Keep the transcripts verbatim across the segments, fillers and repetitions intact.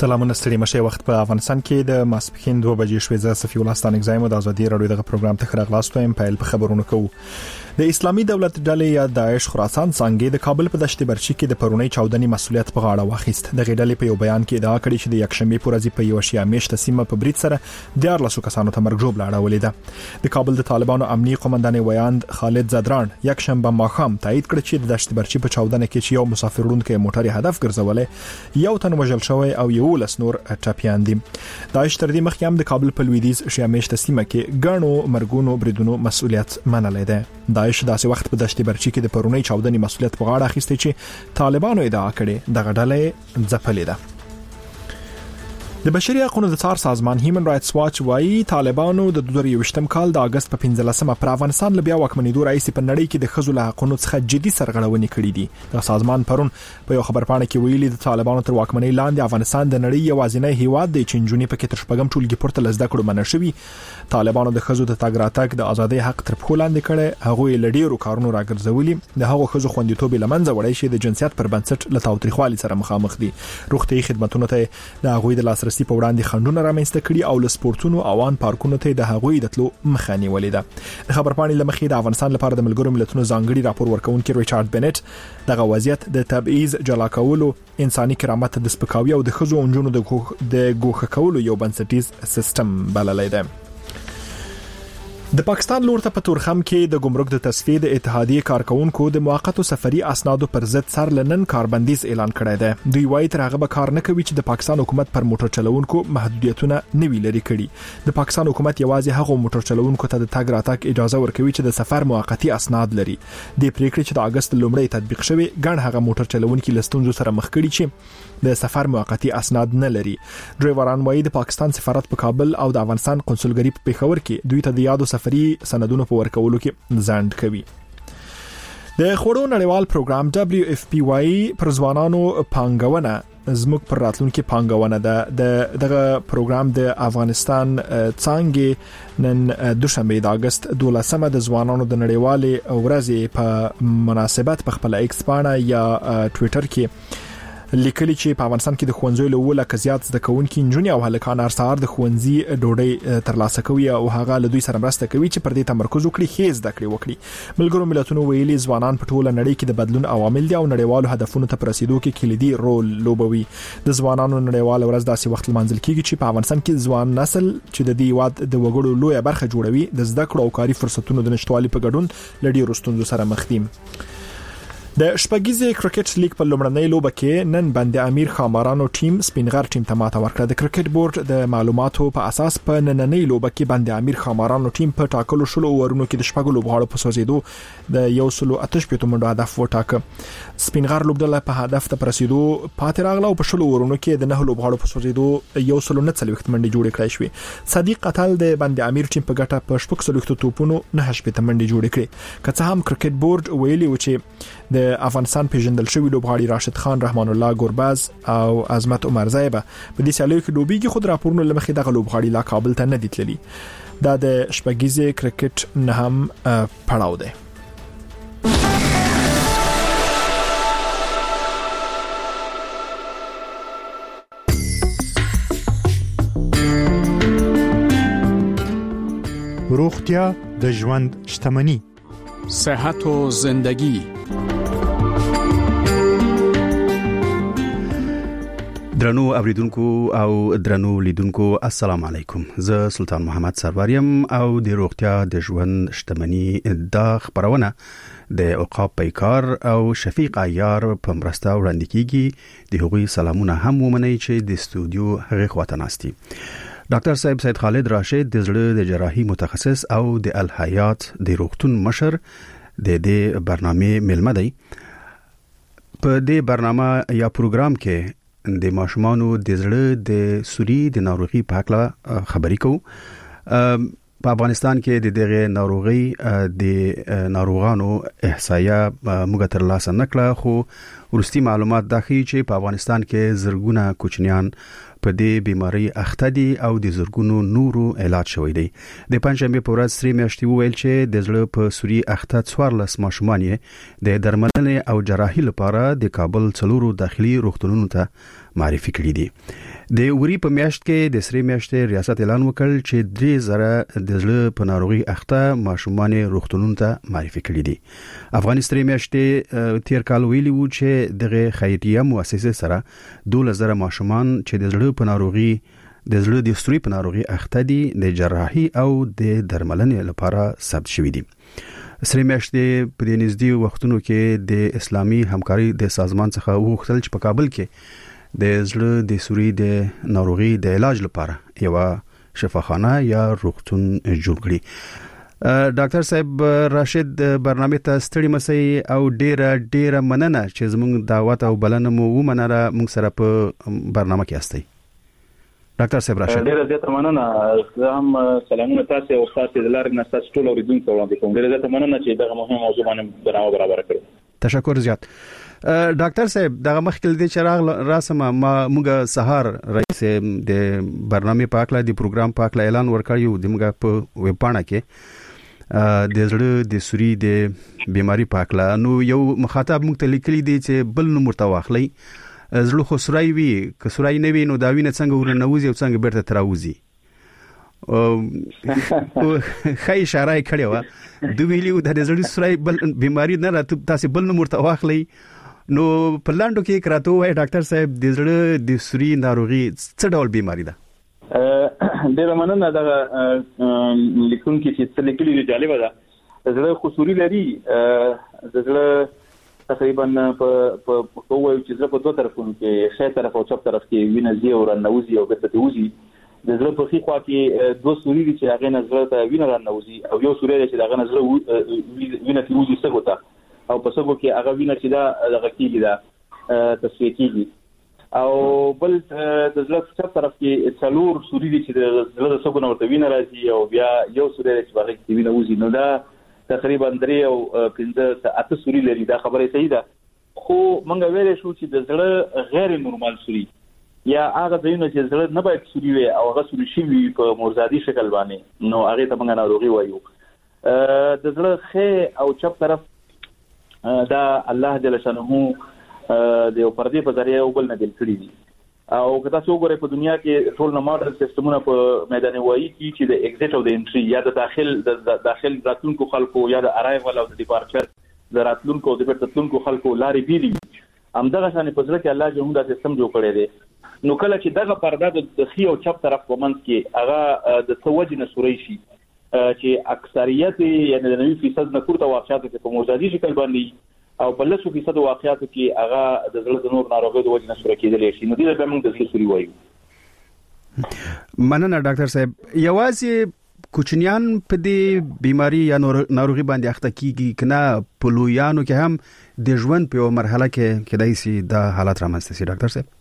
سلامونه ستړي مشه وخت په افغانستان کې د ماسپخین دوه بجې شوې ز صفي الله ستانک زایم د ازادي رادیو دغه پروګرام ته خراغلاستو ایم پایل په خبرونه کوو. د اسلامي دولت ډلې یا داعش خراسان څنګه د کابل په دشت برچی کې د پرونی چاودنې مسولیت په غاړه واخیست. د غډلې په یو بیان کې ادعا کړې چې د یکشنبه پر ورځ په یو شیا میشته سیمه په بریټ سره د ارلسو کسانو ته مرګ جوړ لاړولې ده. د کابل د طالبانو امنیتي قومندان ویاند خالد زدران یکشنبه ماښام تایید کړ چې د دشت برچی په چاودنه کې چې یو مسافر وړونکی موټر هدف ګرځولې یو تن وژل شوی او یو لس نور ټاپیان دي. داعش تر دې مخکې هم د کابل په لویدیز شیا میشته سیمه کې ګڼو مرګونو بریدونو مسولیت منلې ده. داعش داسې وخت په دشت برچی کې د پرونی چاودنې مسولیت په غاړه اخیسته چې طالبانو ادعا کړې د غډلې ځپلې ده. د بشري حقوقو د څار سازمان هیومن رائټس واچ وايي طالبانو د دوه هزار یوولسم کال د اگست په پنځلسمه پر افغانستان لبیا واکمنېدو رئیس په نړۍ کې د خزو له حقوقو څخه جدي سرغړونې کړې دي. د سازمان پرون په یو خبرپاڼه کې ویلي د طالبانو تر واکمنۍ لاندې افغانستان د نړۍ یوازینی هیواد دی چې جنونی په کې تر شپږم ټولګي پورته لزده کړو منشوي. طالبانو د خزو د تګ راتګ د ازادۍ حق تر پخو لاندې کړي. هغه لډیرو کارونو راګرځولي. د هغو خزو خوندیتوب لمنځه وړي چې د جنسیت پر بنسټ له تاوتریخوالي سره مخامخ دي. روغتي خدماتو ته د هغوی د لاسرسي په وړاندې خنډونه رامنځته کړي او له سپورتونو اوان پارکونو ته د هغوی د تلو مخه نیولې ده. د خبرپاڼې لمخې د افغانستان لپاره د ملګرو ملتونو ځانګړي راپور ورکونکي ریچارډ بنټ دغه وضعیت د تبعیض جلا کولو انساني کرامت د سپکاوي او د خزو اونجونو د ګوښه کولو یو بنسټیز سیستم بللی ده. د پاکستان لور ته په تورخم کې د ګمرک د تصفیه د اتحادیه کارکونکو د موقتو سفري اسنادو پر ضد سر لنن کاربندیز اعلان کړی دی. دوی وايي تر هغه به کار نه کوي چې د پاکستان حکومت پر موټر چلوونکو محدودیتونه نه وی لري کړي. د پاکستان حکومت یوازې هغه موټر چلوونکو ته د تګ راتګ اجازه ورکوي چې د سفر موقتی اسناد لري. د پریکړې چې د اگست لومړی تطبیق شوی ګڼ هغه موټر چلوونکي لستونزو سره مخ کړي چې د سفر موقتی اسناد نه لري. ډرایوران وايي د پاکستان سفارت په کابل او د افغانستان قونسلګری په پیښور کې دوی ته د یادو سفري سندونو په ورکولو کې ځانډ کوي. د خوړو نړیوال پروګرام دبليو اف پی واي پر ځوانانو پانګونه زموږ پر راتلونکي پانګونه ده. د دغه پروګرام د افغانستان څنګه نن دوشنبه د اگست دولسمه د ځوانانو د نړیوالې ورځې په مناسبت په خپل ایکس پاڼه یا ټوئیټر کې لیکلي چې په افغانستان کې د ښوونځیو له ولکه زیات زده کوونکي نجونې او هلکان هر سهار د ښوونځي ډوډۍ ترلاسه کوي او هغه له دوی سره مرسته کوي چې پر دې تمرکز وکړي ښه زده کړې وکړي. ملګرو ملتونو ویلي ځوانان په ټوله نړۍ کې د بدلون عوامل دي او نړیوالو هدفونو ته رسیدو کې کلیدي رول لوبوي. د ځوانانو نړیوال ورځ داسې وخت لمانځل کیږي چې په افغانستان کې ځوان نسل چې د دې واد د وګړو لویه برخه جوړوي د زده کړو او کاري فرصتونو د نشټوالي په ګډون لډي رستونزو سره مخ دي. د شپږیزې کرکټ لیګ په لومړنۍ لوبه کې نن بند امیر خامارانو ټیم سپینغر ټیم ته ماته ورکړه. د کرکټ بورډ د معلوماتو په اساس په نننۍ لوبه کې بند امیر خامارانو ټیم په ټاکلو شلو اورونو کې د شپږو لوبغاړو په سوځیدو د یو سلو اتش په تومنډو هدف وټاکه. سپینغر لوبډله په هدف ته رسیدو پاتې راغله او په شلو اورونو کې د نه لوبغاړو په سوځیدو یو سلو نه څلويخت منډي جوړې کړې شوې. صدیق قتل د بند امیر ټیم په ګټه په شپږ سلويخت توپونو نه شپې منډي جوړې کړې. که څه هم کرکټ بورډ ویلي و چې د افغانستان پیژندل شوی لوبغاړي راشد خان، رحمان الله ګورباز او عظمت عمر زایبه په دې سیالیو کې لوبيږي. خود راپورونه لمخې دغه لوبغاړي لا کابل ته نه دي تللي. دا د شپږیزې کرکټ نه هم پړاو دی. روغتیا د ژوند شتمني، صحت و زندگی. درنو اوریدونکو او درنو لیدونکو السلام علیکم. زه سلطان محمد سروریم او د روغتیا د ژوند شتمني د خبرونه د اوقاف پیکار او شفیق عیار په مرسته وړاندې کیږي. د هغوی سلامونه هم ومنئ چې د استودیو هغه خواته ناستي. ډاکټر صاحب سید خالد راشد د زړه د جراحي متخصص او د الحیات د روغتون مشر د دې برنامه ملمه دی. په دې برنامه یا پروګرام کې د ماشومانو د زړه د سوري د ناروغي په اړه خبرې کوو. په افغانستان کې د دغه ناروغي د ناروغانو احصایه موږ تر لاسه نکړه، خو ورستي معلومات دا ښیي چې په افغانستان کې زرګونه کوچنیان په دې بیماری اخته دي او د زرګونو نورو علاج شوی دی. د پنځمبه په ورځ سری میاشتې وویل چې د زړه په سوري اخته څوارلس ماشومان یې د درملنې او جراحي لپاره د کابل څلورو داخلي روغتونونو ته معرفي کړي دي. د وری په میاشت کې د سری میاشتې ریاست اعلان وکړ چې درې زره د زړه په ناروغي اخته ماشومان روغتونونو ته معرفي کړي دي. افغانستان میاشتې تیر کال ویلي وو چې دغه خیریه مؤسسه سره دوه زره ماشومان چې د زړه په ناروغي د زړه د سوري په ناروغي اخته دي د جراحي او د درملنې لپاره ثبت شوي دي. سری میاشتې په دې نږدې وختونو کې د اسلامي همکاري د سازمان څخه وغوښتل چې په کابل کې د زړه د سوري د ناروغي د علاج لپاره یو شفاخانه یا روغتون جوړ کړي. ډاکټر صاحب راشد برنامه ته ستړي مسئ او ډیره ډیره مننه چې زموږ دعوت او بلنه مو ومنله موږ سره په برنامه کې استئ. ډاکټر صاحب راشد ډیره زیاته مننه. هم سلامونه تاسو او تاسو د لارې نه تاسو ټول اوریدونکو ته وړاندې کوم. ډیره زیاته مننه چې دغه مهمه موضوع باندې برابر برابر کړو. تشکر زیات. ډاکټر صاحب دغه مخکې د چراغ راسمه ما موږ سهار رئیس د برنامه پاکله د پروګرام پاکله اعلان ورکړیو د موږ په ویب پاڼه کې د زړه د سوري د بیماری پاکله نو یو مخاطب موږ ته لیکلی دی چې بل نو مرتواخلی زړه خو سورای وی که سورای نه وی نو دا وینه څنګه ورنوځي او څنګه بیرته تراوځي. او خی اشاره کړې و د ویلیو د زړه سورای بل بیماری نه راته تاسو بل نو مرتواخلی نو په لاندو کې کراته وای ډاکټر صاحب د زړه د سوري ناروغي څه ډول بیماری ده؟ ډیره مننه. دا لیکون کې چې څه لیکلي دی جالب ده. زړه خو سوري لري د زړه تقریبا په په کومه چې زړه په دوه طرفونو کې ښي طرف او چپ طرف کې وینه زی او رنوزي او ګټه توزي. د زړه په خوا کې دوه سوري دي چې هغه نظر ته وینه رنوزي او یو سوري دی چې هغه نظر وینه توزي څه وته او په سبو کې هغه وینه چې دا دغه کېږي دا تصفیه کېږي. او بل د زړه په طرف کې څلور سوري دي چې د زړه د سبو نورته وینه راځي او بیا یو سوري چې هغه کې وینه وځي. نو دا تقریبا درې او پنځه اته سوري لري. دا خبره صحیح ده. خو مونږ ویل شو چې د زړه غیر نورمال سوري یا هغه ځایونه چې زړه نه باید سوري وي او هغه سوري شي په مرزادي شکل باندې نو هغه ته مونږ ناروغي وایو. د زړه خې او چپ طرف دا الله جل شانه د یو پردې په ذریعہ یو بل نه جوړ کړی دي. او که تاسو وګورئ په دنیا کې ټول ماډل سیستمونه په میدان وایي کې چې د ایگزیټ او د انټری یا د داخل د داخل راتلونکو خلکو یا د ارایول او د ډیپارچر د راتلونکو او د راتلونکو خلکو لارې بیلي همدغه شان په ځل کې الله جل دا سیستم جوړ کړی دی. نو کله چې دغه پرده د خي او چپ طرف په منځ کې هغه د توجه نسوري شي چې اکثریت یعنی د نوي فیصد نه پورته واقعیت په مرزادي شکل باندې او په لسو فیصد واقعیاتو کې هغه د زړه د نور ناروغیو د وجې نه سوري کېدلی شي. نو دې به موږ د سوري وایو. مننه ډاکټر صاحب. یوازې کوچنیان په دې بیماری یا ناروغي باندې اخته کیږي کنه په لویانو کې هم د ژوند په یو مرحله کې کېدای شي دا حالت رامنځته شي ډاکټر صاحب؟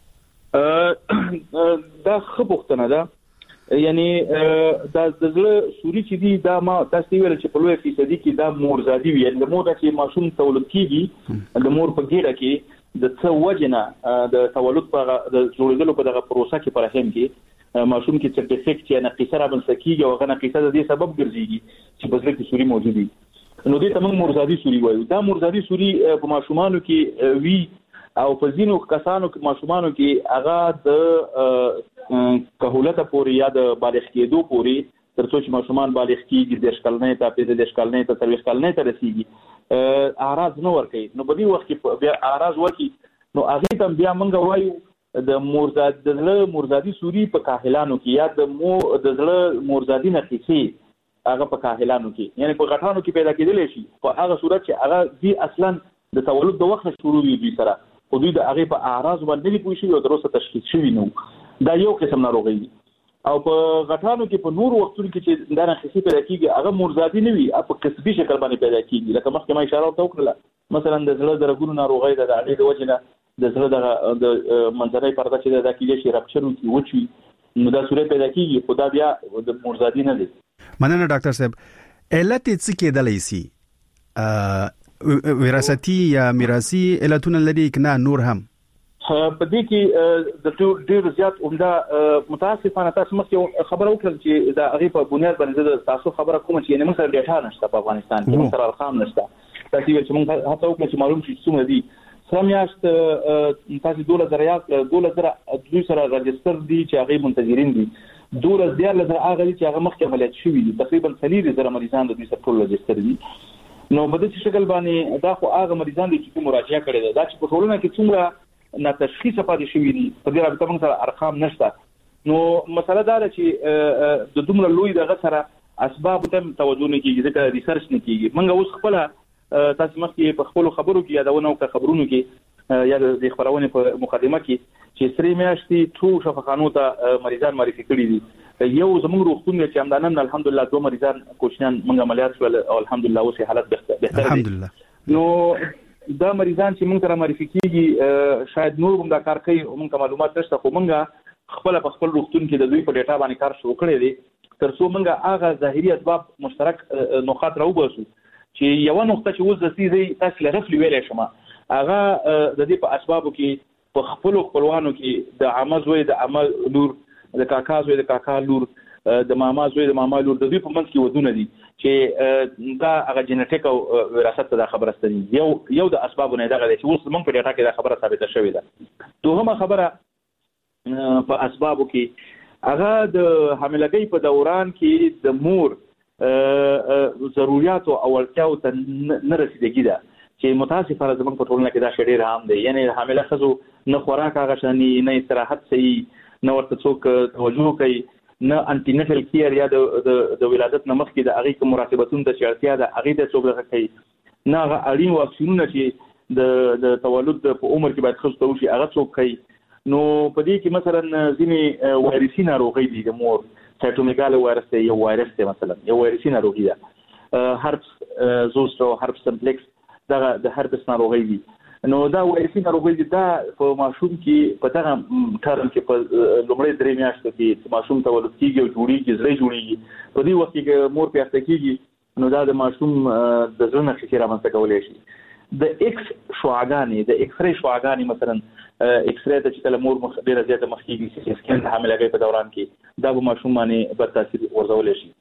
دا خبرونه ده. یعنی دا د زړه سوري چې دی دا ما تاسو ویل چې په لوی فیصدي کې دا مرزادي وي. یعنی د مور چې ماشوم تولد کیږي د مور په ګیره کې د څه وجنه د تولد په د جوړېدلو په دغه پروسه کې پر هم کې ماشوم کې څه ډیفیکټ یا نقص را بنسکیږي او غنه قصه د دې سبب ګرځيږي چې په زړه کې سوري موجود دي. نو دې ته موږ مرزادي سوري وایو. دا مرزادي سوري په ماشومانو کې وی او په ځینو کسانو کې ماشومانو کې هغه د کهولته پورې یا د بالغ کېدو پورې تر څو چې ماشومان بالغ کېږي د شکلنې ته په د شکلنې ته تر شکلنې ته رسیږي اعراض نه ورکي. نو په دې وخت کې بیا اعراض ورکي نو هغه ته بیا موږ وایو د مرزاد د زړه مرزادي سوري په کاهلانو کې یا د مو د زړه مرزادي نقصي هغه په کاهلانو کې یعنی په غټانو کې پیدا کېدلی شي. په هغه صورت چې هغه دی اصلا د تولد د وخت شروع وي سره خو دوی د هغه په اعراض باندې نه پوي شي او دروسه تشخیص شوی نو دا یو قسم ناروغي دي. او په غټانو کې په نور وختونو کې چې دا نقصي پیدا کیږي هغه مرزادي نه وي په قصبي شکل باندې پیدا کیږي. لکه مخکې ما اشاره وکړه مثلا د زړه د رګونو ناروغي د اړې د وجنه د زړه د منځنۍ پرده چې د کېږي شي رپچر وي وچوي نو دا صورت پیدا کیږي خو دا بیا د مرزادي نه دي. مننه ډاکټر صاحب. علت څه کېدلی شي؟ وراثتي یا میراثي علتونه لري کنه نور هم؟ په دې کې د ډېر زیات عمده متاسفانه تاسو مخکې خبر وکړل چې دا هغه په بنیاد باندې تاسو خبره کوم چې نه مثلا ډیټا نشته په افغانستان کې مثلا ارقام نشته. تاسو چې موږ هڅه وکړو چې معلوم شي څومره دي سمیاشت تاسو دوله زریات دوله زره دوی سره رجستر دي چې هغه منتظرین دي دوله زیات لږه هغه چې هغه مخکې عملیات شوي دي تقریبا ثلاث زره مریضان د دوی سره ټول رجستر دي نو په دې شکل باندې دا خو هغه مریضان دي چې مراجعه کړي ده دا چې په ټولنه کې څومره نه تشخیص پاتې شوي دي په دې رابطه موږ سره ارقام نشته نو مسله دا ده چې د دومره لوی دغه سره اسباب ته توجه نه کیږي ځکه ریسرچ نه کیږي موږ اوس خپل تاسو مخکې په خپل خبرو کې یادونه او خبرونو کې یا د خبرونه په مقدمه کې چې سری میاشتې ټول شفاخانو ته مریضان معرفي کړي دي یو زموږ روغتون چې همدانن الحمدلله دوه مریضان کوچنیان موږ عملیات شول او الحمدلله اوس حالت بهتر الحمدلله نو دا مریضان چې موږ سره معرفي کیږي شاید نور هم دا کار کوي موږ معلومات نشته خو موږ خپل په خپل روغتون کې د دوی په ډیټا باندې کار شروع کړی دی ترڅو موږ هغه ظاهري اسباب مشترک نقاط راوباسو چې یو نقطه چې اوس د سیزي تاسو لرفلی ویلې شمه هغه د دې په اسبابو کې په خپل خپلوانو کې د عمزوي د عمل لور د کاکا زوی د کاکا لور د ماما زوی د ماما لور د دې په منځ کې ودونه دي چې دا هغه جنټیک او وراثت ته خبره ستني یو یو د اسبابو نه دغه چې اوس موږ په ډیټا کې دا خبره ثابته شوې ده دوهمه خبره په اسبابو کې هغه د حاملګۍ په دوران کې د مور ضرورت او اړتیاو ته نه رسیدګي ده چې متاسفانه زموږ په ټولنه کې دا شډیر عام دی یعنی حامله خزو نه خوراک هغه شاني نه استراحت صحیح نه ورته څوک توجه کوي نه انټینټل کیر یا د د ولادت نه مخکې د هغه کوم مراقبتون د شرطیا د هغه د څوک دغه کوي نه هغه اړین واکسینونه چې د د تولد په عمر کې باید خصوصا وشي هغه څوک کوي نو په دې کې مثلا ځینې وایرسي ناروغي دي د مور سایټومیګال وایرس دی یو وایرس دی مثلا یو وایرسي ناروغي ده هرپس زوستر هرپس سمپلیکس دا د هرپس ناروغي دي نو دا وایرسي ناروغي دي دا په ماشوم کې په دغه ټرم کې په لومړی درې میاشتو کې ماشوم تولد کیږي او جوړیږي زړه جوړیږي په دې وخت کې مور پیاخته کیږي نو دا د ماشوم د زړه نښې رامنځته کولای شي د ایکس شعاعګانې د ایکس ری شعاعګانې مثلا ایکس ری د چې کله مور مخ ډیره زیاته مخکېږي چې سکین د حاملګۍ په دوران کې دا به ماشوم باندې بد تاثیر ورزولی شي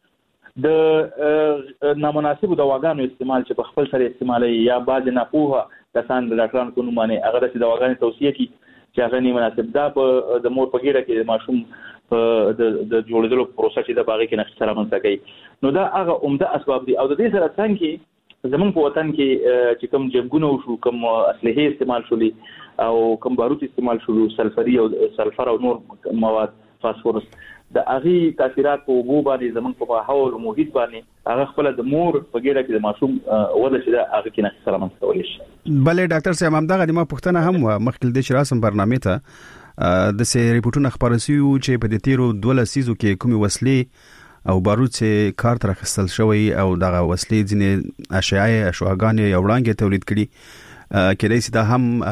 د نامناسبو دواګانو استعمال چې په خپل سره استعمالوي یا بعضې ناپوهه کسان د ډاکټرانو په نوم باندې هغه داسې دواګانې توصیه کړي چې هغه نه مناسب دا په د مور په ګیډه کې د ماشوم په د جوړېدلو پروسه چې د باغې کې نقش سره رامنځته کوي نو دا هغه عمده اسباب دي او د دې سره څنګه زمون په وطن کې چې کوم جنگونه وشو کوم اسلحه استعمال شولې او کوم بارود استعمال شولو سلفري او سلفر او نور مواد فاسفورس د اغي تاثیرات په وګو باندې زمون په ماحول او محیط باندې هغه خپل د مور په ګیره کې د ماشوم وده چې دا هغه کې نه سره منځ شي بلې ډاکټر صاحب هم دغه د ما پوښتنه هم مخکې د شراسم برنامه ته د سې ریپورتونو خبرې شو چې په دې تیرو دوله سیزو کې کومي وسلې او بارود چې کار تر خستل شوی او دغه وسلې ځنې اشعاع اشواګانې یو وړاندې تولید کړي کله چې دا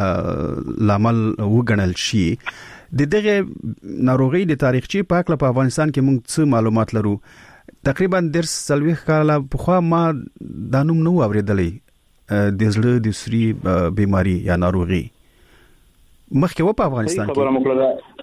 هم لامل وګڼل شي د دغه ناروغي د تاریخچې په اړه په افغانستان کې موږ څه معلومات لرو تقریبا درس سلويخ کاله په خوا ما د نوم نو اوریدلې د زړه د سری بیماری یا ناروغي مخکې و په افغانستان کې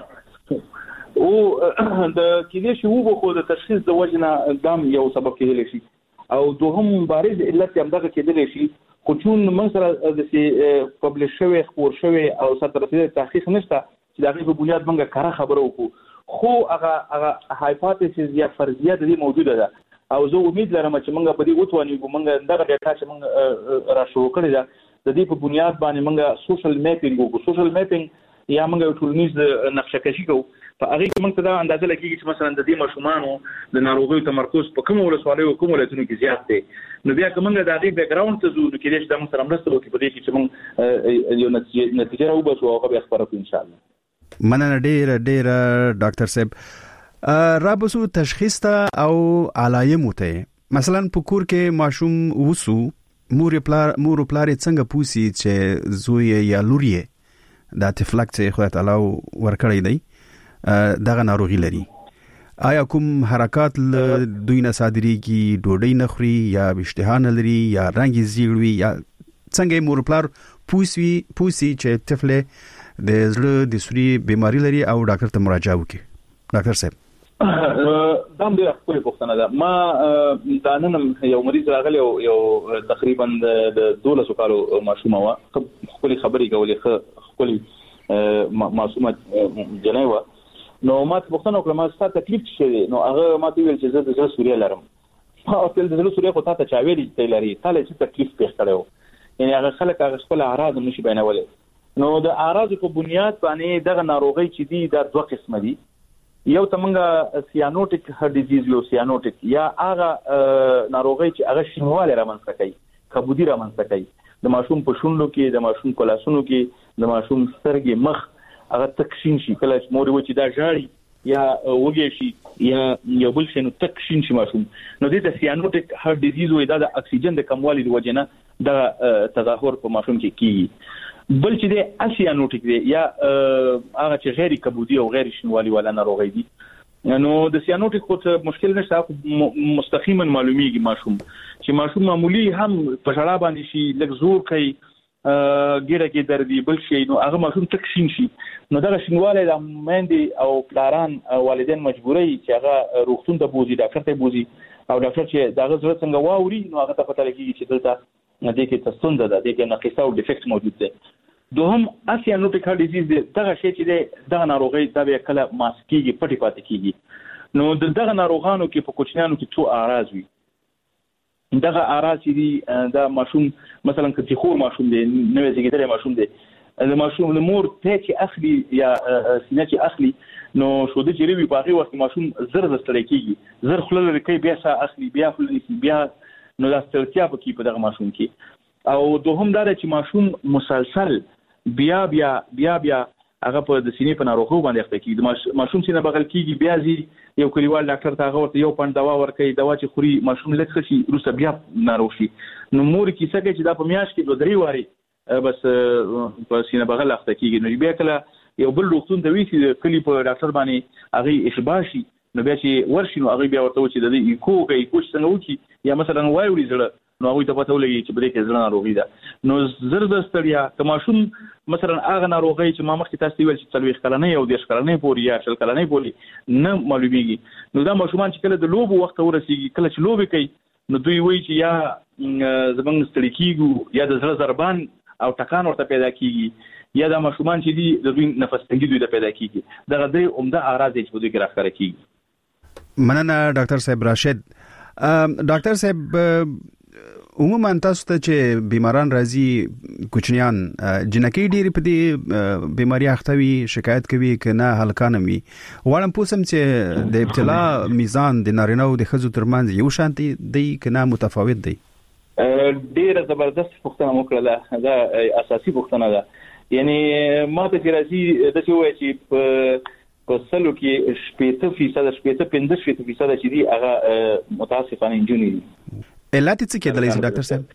او د کله شی وو خو د تشخیص د وجنه دام یو سبب کېدلی شي او دوهم بارز علت هم دغه کېدلی شي خو چون من سره د سی پبلش شوی خبر شوی او سترته تحقیق نشته چې دغه په بنیاد موږ کار خبرو وکړو خو هغه هغه هایپوتیسیس یا فرضیه د موجوده ده او زه امید لرم چې موږ په دې وټوانی موږ دغه ډیټا چې موږ را شروع کړی ده د دې په بنیاد باندې موږ سوشل میپینګ وکړو سوشل میپینګ یا موږ ټولنیز نقشه کشي کوو په هغه کې موږ ته دا اندازه لګیږي چې مثلا د دې ماشومانو د ناروغیو تمرکز په کوم ولسوالیو کوم ولایتونو کې زیات دی نو بیا کومه د هغه بیک ګراوند ته زو کې چې د موږ سره مرسته وکړي په دې کې چې موږ یو نتیجه نتیجه راوباسو او به خبره کوو ان شاء الله مننه ډیر ډیر ډاکټر صاحب رابسو تشخیص ته او علایمو ته مثلا په کور کې ماشوم وسو مور پلار مور پلار څنګه پوسی چې زوی یا لوري دا تفلک چې خدای تعالی ورکړی دی دغه ناروغي لري آیا کوم حرکات دوی نه صادريږي ډوډۍ نخري یا اشتها نه لري یا رنګ زیړوي یا څنګه مور پلار پوسی پوسی چې طفل د زړه د سوري بیماری لري او ډاکټر ته مراجعه وکړي ډاکټر صاحب دام ډېر خپل پوښتنه ده. ما دا نن یو مریض راغلی او یو تقریبا د دولسو کالو ماشوم و خپل خبرې کولې خپل معصومه جنای و. نو ما پوښتنه وکړه ما ستاسو تکلیف څه دی؟ نو هغه ما ته ویل چې زه د زړه سوري لرم. او تل د زړه سوري خو تاسو چا ویلي ته لري تاله چې تکلیف پیښ کړو. یعنی هغه خلک هغه خپل اعراض نشي بیانولای. نو د اعراض په بنیاد باندې دغه ناروغي چې دي دا دوه قسم دي. یو تمنګه سیانوټیک هارت ډیزیز یو سیانوټیک یا هغه ناروغي چې هغه شینواله رامنځته کوي کبودی رامنځته کوي د ماشوم په شونډو کې د ماشوم کلاسونو کې د ماشوم سترګې مخ هغه تکشین شي کله چې مور و چې دا ژاړي یا وګي شي یا یو بل شنو تکشین شي ماشوم. نو دې ته سیانوټیک هارت ډیزیز وایي دا د اکسیجن د کموالي د وجې نه د تظاهر په ماشوم کې کیږي. بل چې د اسیانوټیک دی یا هغه چې غیر کبودی او غیر شینوالي ولا ناروغي دي. نو د سیانوټیک خو مشکل نشته مستقیما معلومیږي ماشوم چې ماشوم معمولی هم په شړا باندې شي لږ زور کوي ګیره کې دردي بل شي نو هغه ماشوم تکشین شي. نو دا شینواله د مېندې او پلاران والدین مجبوري چې هغه روغتون ته بوزي ډاکټر ته بوزي او ډاکټر چې دا غوړ څنګه واوري نو هغه ته پته لګي چې دلته دې کې تسونده ده دې کې نقص او ډیفیکټ موجود دی. دوهم اسیانوټیک هارت ډیزیز دغه شی چې د دغه ناروغي د به کله ماسکیږي پټي پاتې کیږي. نو دغه ناروغانو کې په کوچنیانو کې څو اعراض وي. دغه اعراض دي د ماشوم مثلا چې خور ماشوم دی نوې زیږیدلې ماشوم دی د ماشوم د مور ته چې اخلي یا سینه چې اخلي نو شو د جریوي په هغه وخت ماشوم زر زستړی کیږي زر خلل لري بیا سا اخلي بیا خلل بیا نو دا ستړیا پکې په دغه ماشوم کې. او دوهم دا چې ماشوم مسلسل بیا بیا بیا بیا هغه په د سینې په ناروغو باندې اخته کیږي. د ماشوم سینه بغل کیږي بیا زی یو کلیوال ډاکټر ته هغه ورته یو پند دوا ورکړي دوا چې خوري ماشوم لږ شي روسه بیا ناروغ شي. نو مور کیسه کوي چې دا په میاش کې دوه درې واري بس په سینه بغل اخته کیږي. نو بیا کله یو بل روغتون ته وی چې کلی په ډاکټر باندې هغه اشباع شي نو بیا چې ورشي نو هغه بیا ورته و چې د دې ایکو کوي کوم څنګه وکی یا مثلا وایوري زړه نو هغه ته پته ولګي چې بده کې زړه ناروغي ده. نو زر د ستړیا که ماشوم مثلا هغه ناروغي چې ما مخکې تاسو ویل چې څلويخ کلنې او دیش کلنې پورې یا شل کلنې پورې نه معلومیږي. نو دا ماشومان چې کله د لوبو وخت ورسیږي کله چې لوبي کوي نو دوی وایي چې یا زمنګ ستړي کیږي یا د زړه ضربان او ټکان ورته پیدا کیږي یا دا ماشومان چې دي د دوی نفس تنګي دوی پیدا کیږي. دا غدري عمده اعراض چې دوی راخره کیږي. مننه ډاکټر صاحب راشد. ډاکټر صاحب عموما تاسو ته چې بیماران راځي کوچنیان جنکی ډیری په دې بیماری اختوي شکایت کوي کنه هلکانه وي وړم پوسم چې د ابتلا میزان د نارینه او د ښځو ترمنځ یو شانتي دی کنه متفاوت دی. ډیره زبردست پوښتنه وکړه دا اساسي پوښتنه ده. یعنی ما ته راځي د څه وایي چې په په سلو کې شپږ فیصد شپږ پنځه شپږ فیصد چې دی هغه متاسفانه انجونی دي. علت څه کېدلی شي ډاکټر صاحب؟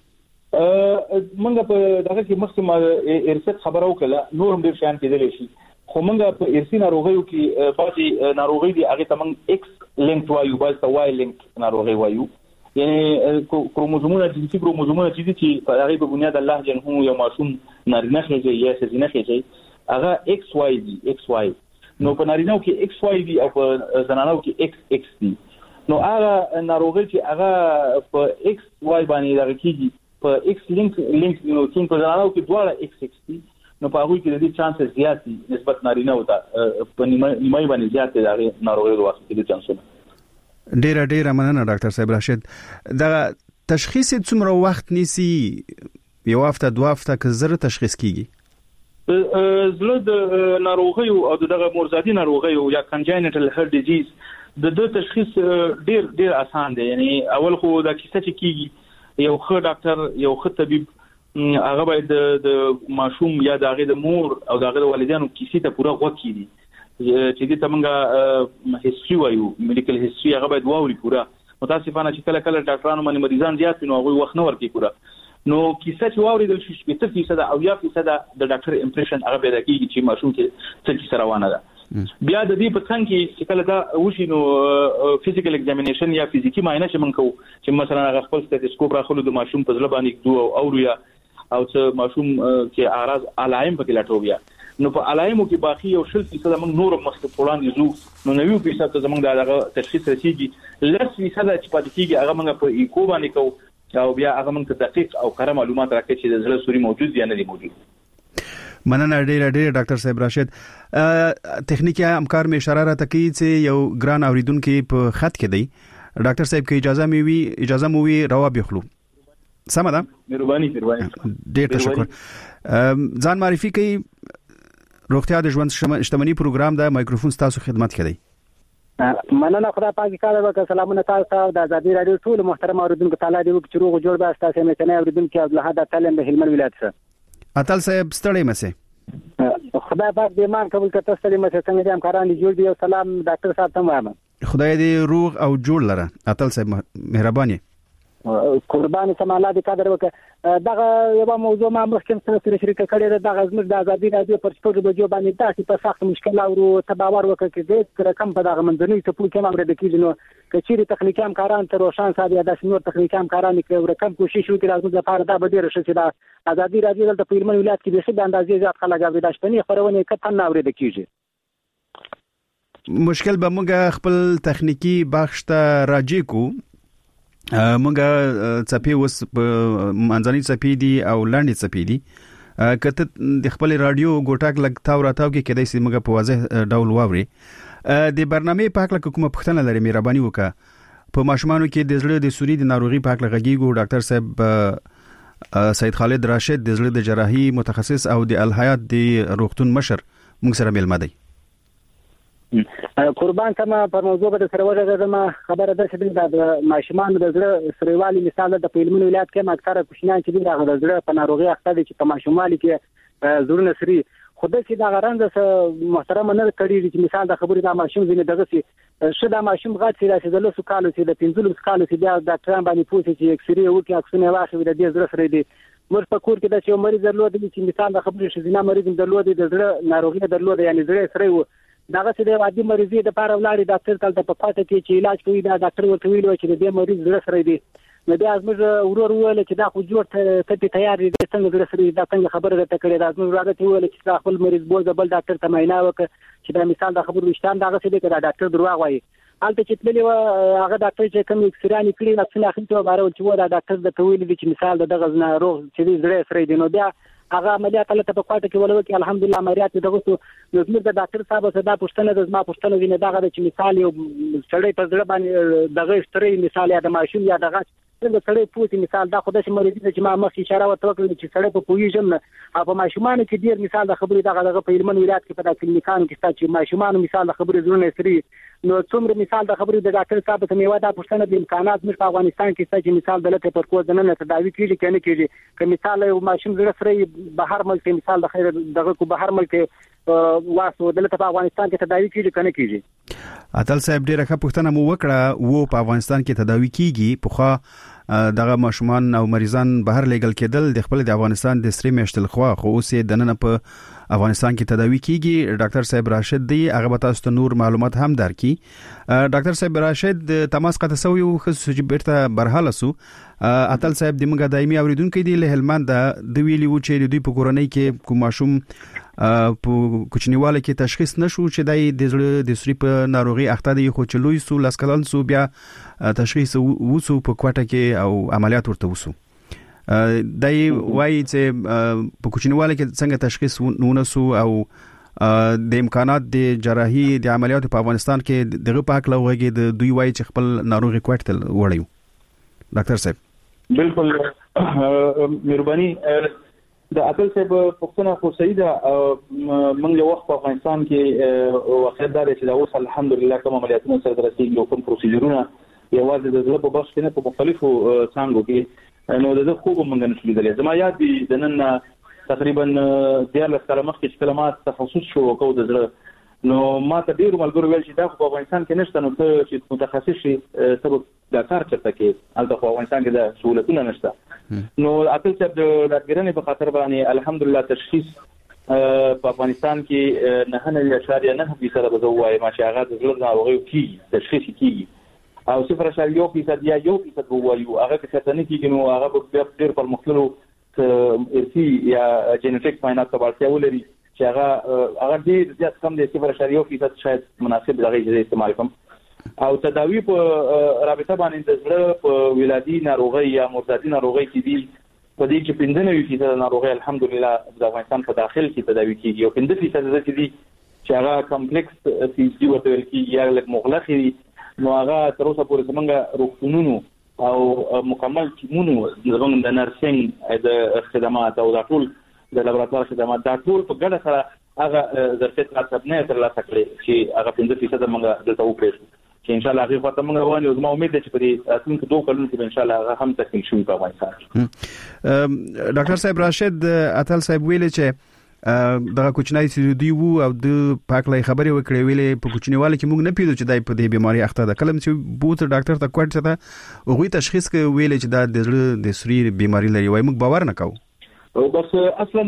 منګه په دغه کې مخکې ارث خبره وکړه نور هم ډیر شان کېدلی شي خو منګه په ارثي ناروغیو کې بعضي ناروغي دي هغه ته منګ ایکس لینک وایو بعضي واي لینک ناروغي وایو. یعنی کروموزومونه جنسي کروموزومونه چې په هغه په بنیاد الله جنو یو ماشوم نارینه شي یا ښځینه شي هغه ایکس واي دي ایکس واي. نو په نارینه کې ایکس واي دي او په زنانو کې ایکس ایکس دي. نو هغه ناروغي چې هغه په ایکس واي باندې راکېږي په ایکس لینک لینک نو چې په زنانو کې دواړه ایکس ایکس دي نو په هغه کې د دې چانس زیات دي نسبت نارینه وته په نیمه باندې زیات دي دا ناروغي د واسطه کې چانسونه. ډیر ډیر مننه ډاکټر صاحب راشد. دا تشخیص څومره وخت نیسي؟ یو هفته دوه هفته که زره تشخیص کیږي؟ زړه د ناروغي او دغه مرزادي ناروغي او یا کنجنټل هارت ډیزیز د د تشخیص ډیر ډیر اسان دی. یعنی اول خو دا کیسه چې کیږي یو ښه ډاکټر یو ښه طبيب هغه باید د ماشوم یا د هغه د مور او د هغه د والدینو کیسه ته پوره غوږ کړي چې دې تمنګ هیستوري وایو میډیکل هیستوري هغه باید واوري پوره. متاسفانه چې کله کله ډاکټرانو باندې مریضان زیات نو هغه وخت نه ورکړي پوره. نو کیسه چې واوري د شپږ فیصد او یا فیصد د ډاکټر امپریشن هغه پیدا کیږي چې ماشوم کې څه کیسه روانه ده. بیا د دې په څنګه کې چې کله دا وشي نو فزیکل ایگزامینیشن یا فزیکی معاینه چې موږ کوو چې مثلا هغه خپل سټیټوسکوپ راخلو د ماشوم په ځل باندې دوه او اوریا او چې ماشوم کې اعراض علایم پکې لاټو بیا نو په علایمو کې باقي یو شل فیصد موږ نور مخکې وړاندې زو نو نوي فیصد ته موږ دا تشخیص رسیږي لس فیصد چې پاتې کیږي هغه موږ په ایکو باندې کوو او بیا هغه موږ ته دقیق او کره معلومات راکړي چې د زړه سوري موجود یا نه دی موجود. مننه ډیر ډیر ډاکټر صاحب راشد. تخنیکی همکار می اشاره را تکي چې یو ګران اوریدونکو په خط کې دی. ډاکټر صاحب کې اجازه مې وي اجازه مو وي روا بخلو. سمه ده؟ مهرباني مهرباني. ډیر تشکر. ځان معرفي کوي. روغتیا د ژوند شتمنۍ پروګرام د مایکروفون تاسو خدمت کوي. مننه خدای پاک کار وکړه. سلامونه تاسو د آزادي رادیو ټول محترم اوریدونکو تعالی دې وکړي روغ جوړ به تاسو مې څنګه اوریدونکو عبدالحد تعلم د هلمند ولایت څخه. اتل صاحب ستړی مسه. خدای پاک دې مان قبول کړه. تاسو ستړي مسه څنګه دې همکاران دې جوړ دي. سلام ډاکټر صاحب ته وایم. خدای دې روغ او جوړ لره. اتل صاحب مهرباني. قربان سم الله دې قدر وکړه. دغه یو موضوع ما مخکې سره شریک کړی دا د زموږ د آزادي رادیو پر شپږ بجو باندې تاسو په سخت مشکل او تباور وکړ کې دې رقم په دغه منځنۍ ته پوښتنه ما ورته کیږي نو کچېری تخنیکی همکاران تر روشان صاحب یا د سنور تخنیکی همکاران کې رقم کوشش وکړي راځي د لپاره دا به ډیر ښه شي. دا آزادي رادیو د پیرمن ولایت کې د څه د اندازې زیات خلک غوړي د شپنی خبرونه کته نه اورېد کیږي. مشکل به موږ خپل تخنیکی بخش ته راځي کو موږ چپی وس منځنۍ چپی دي او لاندې چپی دي کته د خپل رادیو ګوټاک لګ تاو راتاو کې کېدای سي موږ په واضح ډول واوري. د برنامه پاک لکه کومه پښتنه لري مهرباني وکړه په ماشومانو کې د زړه د سوري د ناروغي پاک لګیږي. ډاکټر صاحب سید خالد راشد د زړه د جراحي متخصص او د الحیات د روغتون مشر موږ سره ملمه دی. قربان سم پر موضوع به سره ورغلم. خبره ده چې د ماشومان د زړه سریوالي مثال د پیلمن ولایت کې اکثره کوشنان چې دغه د زړه په ناروغي اخته دي چې په ماشومالي کې زړونه سری خود چې دا غرانځ محترم نه کړی چې مثال د خبرې د ماشوم زینې دغه سي شدا ماشوم غاټ سي راځي د لسو کالو سي د پنځلس کالو سي د ډاکټران باندې پوښتنه چې اکسري وکي اکسونه واخلي د دې زړه سره دي مر په کور کې د یو مریض درلود چې مثال د خبرې شزینه مریض درلود د زړه ناروغي درلود یعنی زړه سره دغه چې د وادي مریضي د پاره ولاړی ډاکټر کله په پاتې کې چې علاج کوي دا ډاکټر ورته ویلو چې د مریض زړه سره دی نو بیا زموږ ورور ویل چې دا خو جوړ ته تیار دي څنګه زړه سره دا څنګه خبره ده کړې دا زموږ راځي ویل چې خپل مریض بول د بل ډاکټر ته معاینه وکړي چې دا مثال د خبرو وشتان دغه څه دی چې ډاکټر دروغ وایي. حالته چې تللی و هغه ډاکټر چې کوم اکسرانی کړی نو څنګه اخلي ته بارو چې و دا ډاکټر د تویل دي چې مثال دغه ناروغ چې زړه سره دی نو بیا هغه عملیات له ته په کوټه کې ولول کې الحمدلله عملیات دغه څو نو زموږ د ډاکټر صاحب صدا پښتنه د ما پښتنه ویني دغه چې مثال یو سړی په ځړ باندې دغه ستري مثال یا د ماشوم یا دغه څنګه سړی پوښتنه مثال دا خدای چې مریض چې ما مخ اشاره وکړه چې سړی په پویژم نه په ماشومان کې ډیر مثال د خبرې دغه دغه په علمن ولایت کې په دغه کلینیکانو کې چې ماشومان مثال د خبرې زړه سری نو څومره مثال د خبرې د ډاکټر صاحب ته میوه د پښتنه د امکانات مش په افغانستان کې چې مثال د لته پر کو ځنه تداوی کیږي کنه کیږي که مثال یو ماشوم زړه سره بهر ملک مثال د خیر دغه کو بهر ملک واسو د لته په افغانستان کې تداوی کیږي کنه کیږي. اتل صاحب ډیره ښه پښتنه مو وکړه وو په افغانستان کې تداوی کیږي په خو دغه ماشومان او مریضان بهر لیګل کېدل د خپل د افغانستان د سری مشتل خو خو اوس د نن په افغانستان کې تداوی کیږي. ډاکټر صاحب راشد دی هغه به تاسو ته نور معلومات هم درکړي. ډاکټر صاحب راشد تماس قطه سو یو خصوصي بیرته برحاله سو اتل صاحب د موږ دایمي اوریدونکو دی له هلمند د ویلی و چې د دوی په کورنۍ کې کوم ماشوم په کوچنیواله کې تشخیص نشو چې دای د زړه د سری په ناروغي اخته دی خو چې لوی سو لاسکلن سو بیا تشخیص وسو په کوټه کې او عملیات ورته وسو. دای وایي چې په کوچنیواله کې څنګه تشخیص ونسو او د امکانات د جراحي د عملیات په افغانستان کې دغه پاک لوغږي د دوی وایي چې خپل ناروغي کوټل وړیو. ډاکټر صاحب بالکل مهرباني د اتل صاحب پښتنه خو صحیح ده. موږ یو وخت په افغانستان کې واقعیت دا چې دا اوس الحمدلله کوم عملیاتونه سره درسیږي او کوم پروسیجرونه یوازې د زړه په بخش کې نه په مختلفو څانګو کې نو د خوب موږ نه شو لیدل. زما یاد دي د نن تقریبا دیارلس کاله مخکې چې کله ما تخصص شو وکړ د زړه نو ما ته ډیر ملګرو ویل چې دا په افغانستان کې نشته نو ته چې متخصص شې ته دا کار چرته کې البته په افغانستان کې دا سہولتونه نشته. نو اتل صاحب د ډاکټرانو په خاطر باندې الحمدلله تشخیص په افغانستان کې نه نه اشاریه نه فیصد به وایي ما چې هغه د زړه ناروغي کې تشخیص کیږي او صفر اشاریه یو فیصد یا یو فیصد به وایي هغه کې څه نه کیږي نو هغه به ډیر پر مختلفو ارثي یا جینټیک معاینات ته اړتیا ولري چې هغه هغه ډیر زیات کم دی صفر اشاریه یو فیصد شاید مناسب دغه چې استعمال کوم او تداوی په رابطه باندې د زړه په ولادي ناروغي یا مرتدي ناروغي کې دي په دې کې پنځه نوي فیصد ناروغي الحمدلله د افغانستان په داخل کې تداوی کیږي او پنځه فیصد د دي چې هغه کمپلیکس پی سي ورته ویل کیږي یا لکه مغلقي نو هغه تر اوسه پورې څنګه روغتونونو او مکمل ټیمونو زموږ د نرسنګ د خدمات او د ټول د لابراتوار خدمات دا ټول په ګډه سره هغه ظرفیت راځب نه تر لاسه کړی چې هغه پنځه فیصد موږ دلته وکړو چې ان شاء الله هغه خاطر موږ وایو زما امید ده چې په دې راتلونکي دوه کلونو کې ان شاء الله هغه هم تکمیل شي په افغانستان. ډاکټر صاحب راشد اتل صاحب ویل چې دغه کوچنی سیدی وو او د پاکلای خبرې وکړې ویلې په کوچنیواله کې موږ نه پیډو چې دای په دې بیماری اخته ده کلم چې بوت ډاکټر ته کوټ ته هغه تشخیص کوي ویلې چې دا د زړه د سری بیماری لري وای موږ باور نه کوو او بس اصلا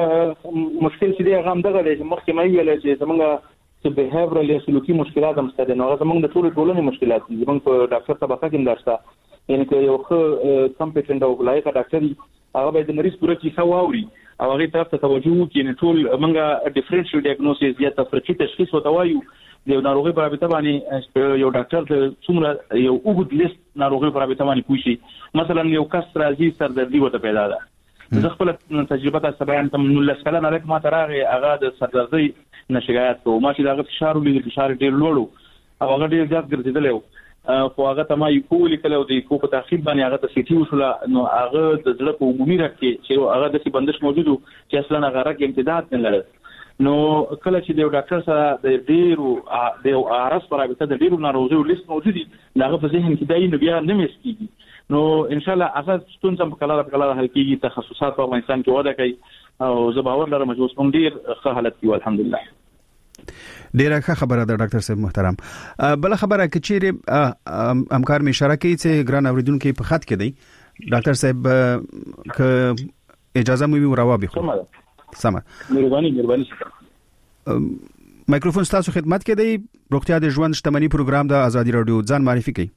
مشکل چې دی هغه هم دغه دی مخکې مې ویل چې زمونږ چې بیهیویرل یا سلوکي مشکلات هم ستاسو نه زمونږ د ټول ټولنې مشکلات دي زمونږ په ډاکټر طبقه کې درسته یعنی که یو ښه کمپټنټ او لایق ډاکټر هغه به د مریض پوره کیسه واوري او هغه طرف ته توجه وکړي نه ټول موږ ډیفرنشل ډایګنوسیس یا تفریقي تشخیص وتوایو د ناروغي په اړه باندې یو ډاکټر ته څومره یو اوږد لیست ناروغي په اړه باندې پوښي مثلا یو کس راځي سردردي وته پیدا ده زه خپل تجربه تاسو بیان کوم نو لسکله نه لکه ما ترغه هغه د سردردي نشګایت کوم ما چې دغه فشار ولې فشار ډیر لوړو او هغه ډیر زیات ګرځیدل خو هغه ته ما یو کول کله د کو په تخریب باندې هغه ته سيتي وصول نو هغه د زړه په عمومي راکې چې هغه د سی بندش موجودو چې اصلا هغه راکې امتداد نه لري نو کله چې د ډاکټر سره د ډیرو د ارس پر اړه د ډیرو ناروغیو لیست موجودي هغه په ذهن کې دای نو بیا نه مسکیږي نو ان شاء الله هغه ستونزه په کلاله په کلاله حل کیږي تخصصات په افغانستان کې وده کوي او زه باور لرم چې اوس موږ ډیر ښه حالت کې الحمدلله. ډیره ښه خبره ده ډاکټر صاحب محترم. بل خبره کې چې همکار می اشاره کوي چې ګران اوریدونکو په خط کې دی ډاکټر صاحب ک اجازه مو وی راوبې خو سمه مهرباني مهرباني مایکروفون تاسو خدمت کې دی روغتیا د ژوند شتمنۍ پروګرام د ازادي رادیو ځان معرفي کوي.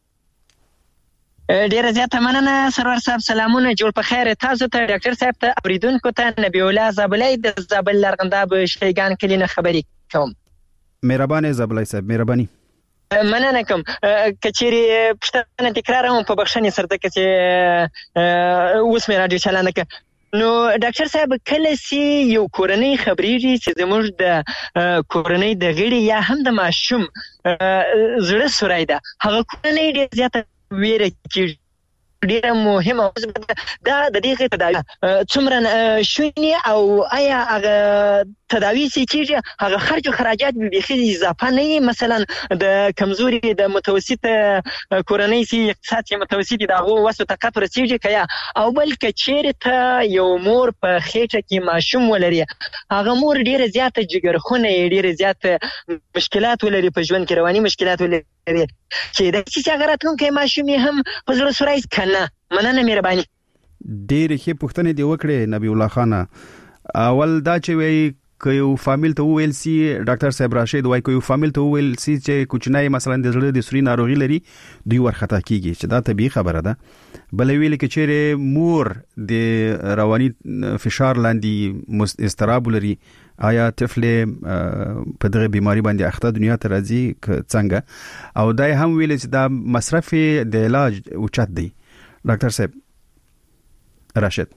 ډیره زیاته مننه سرور صاحب سلامونه جوړ په خیر تاسو ته ډاکټر صاحب ته اوریدونکو ته نبی الله زابلای د زابل لرغنداب شیګان کلینه خبري کوم. مهرباني زابلای صاحب مهرباني مننه کوم کچيري پښتنه تکرار هم په بخښنې سره د کچې اوس مې راډیو چلانه ک نو ډاکټر صاحب کله سي یو کورنۍ خبريږي چې زموږ د کورنۍ د غړي یا هم د ماشوم زړه سورای ده هغه کورنۍ ډېر زیاته ویره چې ډیره مهمه دا د دې تداوی څومره شونی او آیا هغه تداوی چې هغه خرج او خراجات به بيخي اضافه نه مثلا د کمزوري د متوسط کورنۍ سي اقتصاد متوسط دغه وسو طاقت رسیږي کیا او بلکې چیرته یو مور په خېټه کې ماشوم ولري هغه مور ډیره زیاته جګرخونه ډیره زیاته مشکلات ولري په ژوند کې رواني مشکلات ولري چې د کیسه غراتون کې ماشوم هم په زړه سورای کنه مننه مهرباني. ډېر ښه پوښتنه دی وکړه نبی الله خان. اول دا چې وی که یو فامیل ته ویل سي ډاکټر صاحب راشد وای که یو فامیل ته ویل سي چې کوچنی مثلا د زړه د سوري ناروغي لري دوی ورخطا کیږي چې دا طبيعي خبره ده. بل ویل کې چې مور د رواني فشار لاندې استراب لري آیا طفل په دغه بیماری باندې اخته دنیا ته راځي څنګه او دای هم ویل چې دا مصرف د علاج اوچت دی. ډاکټر صاحب راشد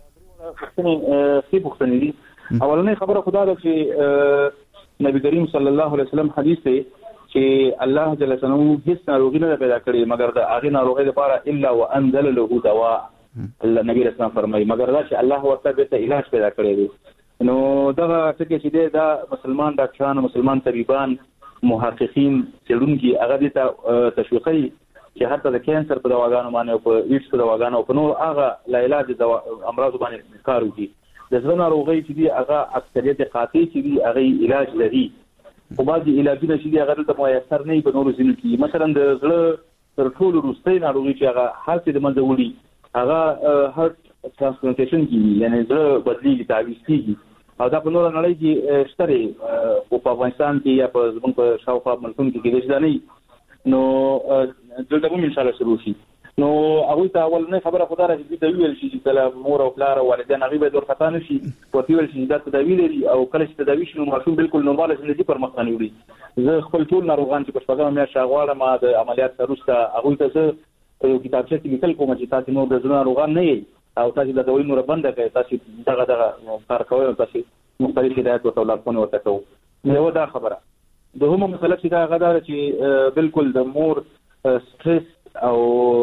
سی پوښتنې دي. اولنې خبره خدا ده چې نبی کریم صلی الله علیه وسلم حدیث دی چې الله جل جلاله هیڅ ناروغي نه پیدا کړې مګر د هغه ناروغي لپاره الا وانزل له دواء. الله نبی رسول الله فرمایي مګر دا چې الله ورته به علاج پیدا کړی دی. نو دغه څه چې دا مسلمان ډاکټران مسلمان طبيبان محققین څېړونکي هغه د تشویقي چې حتی د کانسر په دواګانو باندې او په ایډز په دواګانو او په نور هغه لا علاج د امراض باندې کار کوي. د زړه ناروغي چې دی هغه اکثریت قاطع چې دی هغه علاج لري خو بعضي علاجونه چې دی هغه ته میسر نه په نورو ځینو کې مثلا د زړه تر ټولو وروستۍ ناروغي چې هغه حالت د منځ وړي هغه هارت ترانسپلانټیشن کیږي یعنی زړه بدلیږي تعویض کیږي او دا په نور نړۍ کې شته او په افغانستان کې یا په زموږ په شاوخوا ملکونو کې کېږي دا نه نو دلته هم ان شاء الله شروع شي. نو هغه ته اول نه خبره خدای راځي د ویل شي چې مور او پلار او والدین هغه به ډور خطا نشي او ویل شي دا تداوی لري او کله چې تداوی شي نو ماشوم بالکل نورمال ژوندۍ پر مخ نه وړي. زه خپل ټول ناروغان چې په شپږم میاشت شاغواله ما د عملیات وروسته هغه ته زه یو کتابچه کې لیکل کوم چې تاسو نور د ژوند ناروغان نه یې او تاسو د دوی نور بند کړئ، تاسو دغه دغه کار کوئ او تاسو مختلف هدایت او تولارونه ورته کوئ. نو دا خبره دوهمه مسله چې دا غدا چې بالکل د مور سټرس او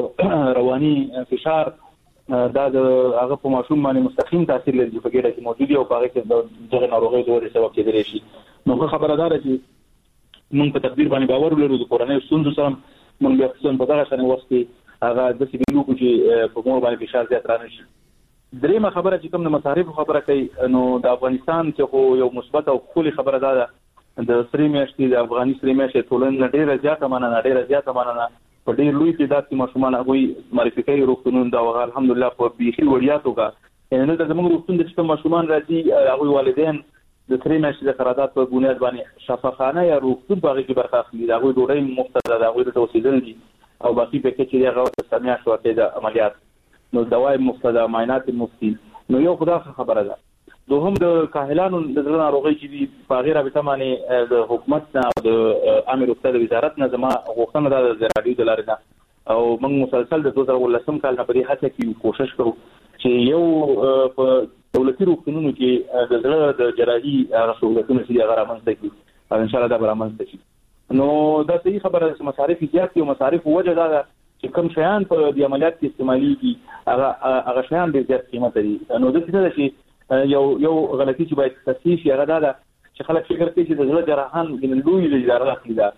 رواني فشار دا د هغه په ماشوم باندې مستقیم تاثیر لري په ګډه کې موجودي او هغه کې د دغه ناروغي د ورې سبب کېدلی شي. نو خبردار چې موږ په تقدیر باندې باور لرو د کورنۍ ستونزو سره موږ بیا څنګه په دغه شان وخت هغه د سیمینو چې په مور باندې فشار زیات رانه شي. درېمه خبره چې کوم د مصارف خبره کوي نو د افغانستان کې خو یو مثبت او خولي خبره ده د سری میاشتې د افغاني سری میاشتې ټولنه ډیره زیاته مننه ډیره زیاته مننه په ډیر لوی تعداد کې ماشومان هغه معرفي کوي روغتونونو دا الحمدلله په بيخي وړیا توګه یعنی د زموږ روغتون د چې ماشومان راځي هغه والدین د سری میاشتې د قرارداد په بنیاد باندې شفاخانه یا روغتون باغې کې برخه اخلي هغه ډوډۍ مفت ده هغه د توسیدل دي او باقي په کې چې هغه د سمیا شوته د عملیات نو دواي مفت ده معاینات مفت نو یو خدا خبره ده. دوهم د کاهلانو د زړه ناروغي چې په غیر رابطه باندې د حکومت او د امر روغتیا د وزارت نه زما غوښتنه ده د رادیو د لارې نه او موږ مسلسل د دوه زره ولسم کال نه په دې هڅه کې کوشش کوو چې یو په دولتي روغتونونو کې د زړه د جراحي سہولتونه چې هغه رامنځته کړي او ان شاء الله دا رامنځته شي. نو دا صحیح خبره ده چې مصارف زیات دي او مصارف وجه دا ده چې کوم شیان په د عملیات کې استعماليږي هغه هغه شیان ډېر زیات قیمت لري. نو د څه ده چې یو یو غلطي چې باید تصحیح شي هغه دا چې خلک فکر کوي چې د زړه جراحان د لوی لږه اخلي دا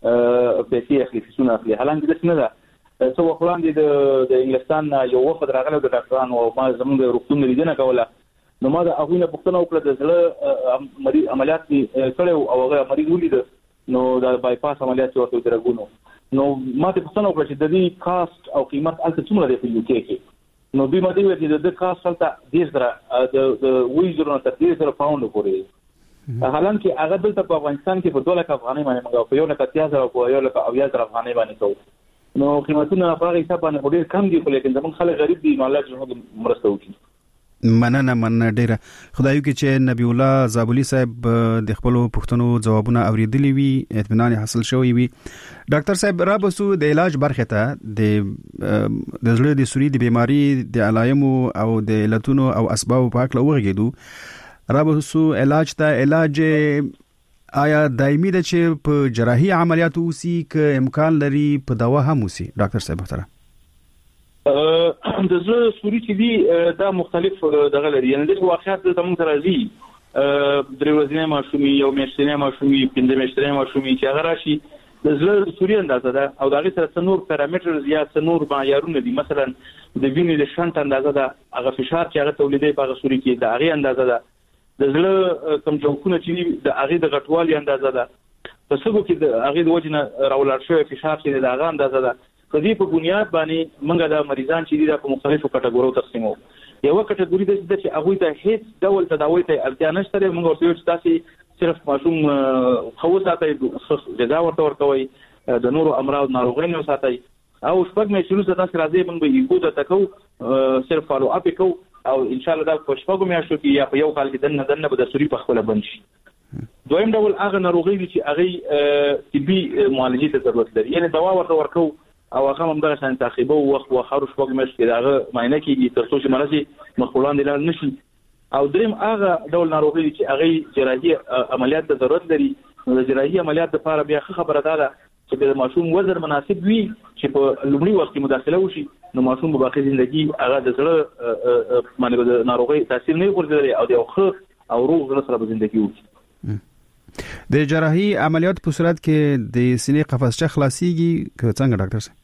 پیسې اخلي فیسونه اخلي حالانکه دا څه نه ده. څو وخت د د انګلستان یو وفد راغلی د ډاکټرانو او ما زموږ روغتون لیدنه کوله نو ما د هغوی نه پوښتنه وکړه د زړه مریض عملیات کړی او هغه مریض ولید نو د بایپاس عملیات ورته درګونو نو ما ته پوښتنه وکړه چې د دې کاست او قیمت الته څومره دی په یو کې کې نو دوی ماته ویل چې د کاست الته ډیر سره د د وی زرو نه تر ډیر پاوند پورې حالانکه هغه دلته په افغانستان کې په دوه لک افغانۍ باندې موږ په یو لک اتیا زره او په یو لک اویا زره افغانۍ باندې کوو نو قیمتونه په هغه حساب باندې ډیر کم دي خو لیکن زموږ خلک غریب دي نو الله دې مرسته وکړي. مننه مننه ډیره خدایو کې چې نبی الله زابلی صاحب د خپل پښتنو جوابونه اوریدلی وي اطمینان حاصل شوی وي. ډاکټر صاحب را بسو د علاج برخه ته د د زړه د سوري د بیماری د علایمو او د علتونو او اسباب په اړه وغږیدو را بسو علاج ته علاج آیا دایمي ده چې په جراحي عملیاتو وسی ک امکان لري په دوا هم وسی ډاکټر صاحب محترم؟ د زړه سوري چې دي دا مختلف دغه لري یعنی د واقعیت د زموږ راځي درې ورځې ماشومي یو میاشتنی ماشومي پنځه میاشتنی ماشومي چې هغه راشي د زړه سوري اندازه ده او دغه سره څنور پارامتر زیات څنور معیارونه دي مثلا د وینې د شنت اندازه ده هغه فشار چې هغه تولیدي په سوري کې د هغه اندازه ده د زړه کم جوړونه چې د هغه د غټوالي اندازه ده په څه کې د هغه د وجنه راولار شوی فشار چې د هغه اندازه ده په دې په بنیاد باندې موږ د مریضان چې د مختلفو کټګوریو تقسیمو. یو کټګوري د چې هغه ته هیڅ ډول تداوی ته اړتیا نشته موږ ورته چې تاسو صرف ماشوم خو ساتي جزا ورته ورکوي د نورو امراض ناروغیو ساتي او شپږ مې شروع څه تاسو راځي موږ به یو د تکو صرف فالو اپ کو او ان شاء الله دا په شپږ میاشتو کې یا په یو کال کې دنه دنه به د سوري په خپل بند شي. دویم ډول هغه ناروغي چې هغه طبي معالجې ته ضرورت لري یعنی دوا ورته ورکو او هغه هم دغه شان تعقیبو وخت او خروش وګ مشکل هغه معنی کې تر څو چې مرسي مخولان دي نشي. او دریم هغه ډول ناروغي چې هغه جراحي عملیات ته ضرورت لري نو د جراحي عملیات لپاره بیا خبره ده چې د ماشوم وزن مناسب وي چې په لومړي وخت کې مداخله وشي نو ماشوم په باقي ژوندۍ هغه د زړه باندې د ناروغي تاثیر نه ورځي او د خو او روغ زړه سره ژوندۍ وي. د جراحي عملیات په صورت کې د سینې قفسچه خلاصيږي که څنګه ډاکټر صاحب؟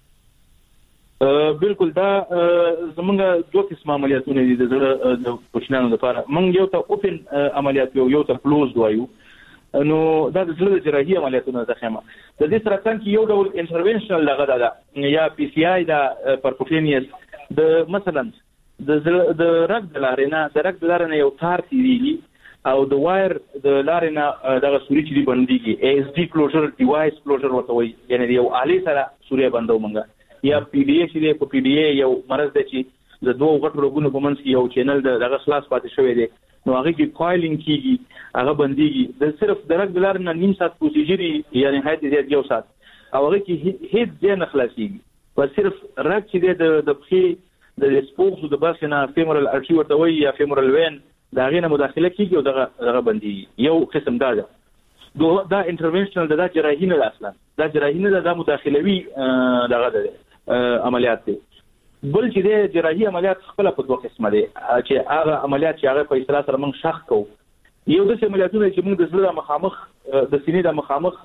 بالکل دا زمونږ دوه قسم عملیاتونه دي د زړه د کوچنیانو لپاره. موږ یو ته اوپن عملیات یو یو ته کلوز وایو نو دا د زړه د جراحي عملیاتونه ځخمه د دې سره څنګه یو ډول انټرونشنل لغه ده یا پی سی آی دا پرفوکینیس د مثلا د د رګ د لارې نه د رګ د لارې نه یو تار تیریږي او د وایر د لارې نه دغه سوري چې بنديږي ای اس ډي کلوزر ډیوایس کلوزر ورته وایي یعنی یو آلی سره سوري بندو مونږه یا پی ډی ای چې په پی ډی ای یو مرز دی چې د دوه غټو روغونو په منځ کې یو چینل دغه خلاص پاتې شوی دی نو هغه کې کوایلینګ کیږي هغه بنديږي د صرف درک دلار نه نیم ساعت پروسیجری یعنی هایت زیات یو ساعت او هغه کې هیڅ ځای نه خلاصيږي په صرف رک چې د د بخي د سپوکس د برسنه فیمورال ارټری ورته وي یا فیمورال وین دا غینه مداخله کیږي او دغه دغه بنديږي یو قسم دا ده دوه دا انټرونشنل دا جراحي نه اصلا دا جراحي نه دا مداخلوي دغه ده عملیات دي بل چې د جراحي عملیات خپل په دوه قسمه دي چې هغه عملیات چې هغه په اصطلاح سره موږ شخ کوو یو د عملیاتونو چې موږ د زړه مخامخ د سینې د مخامخ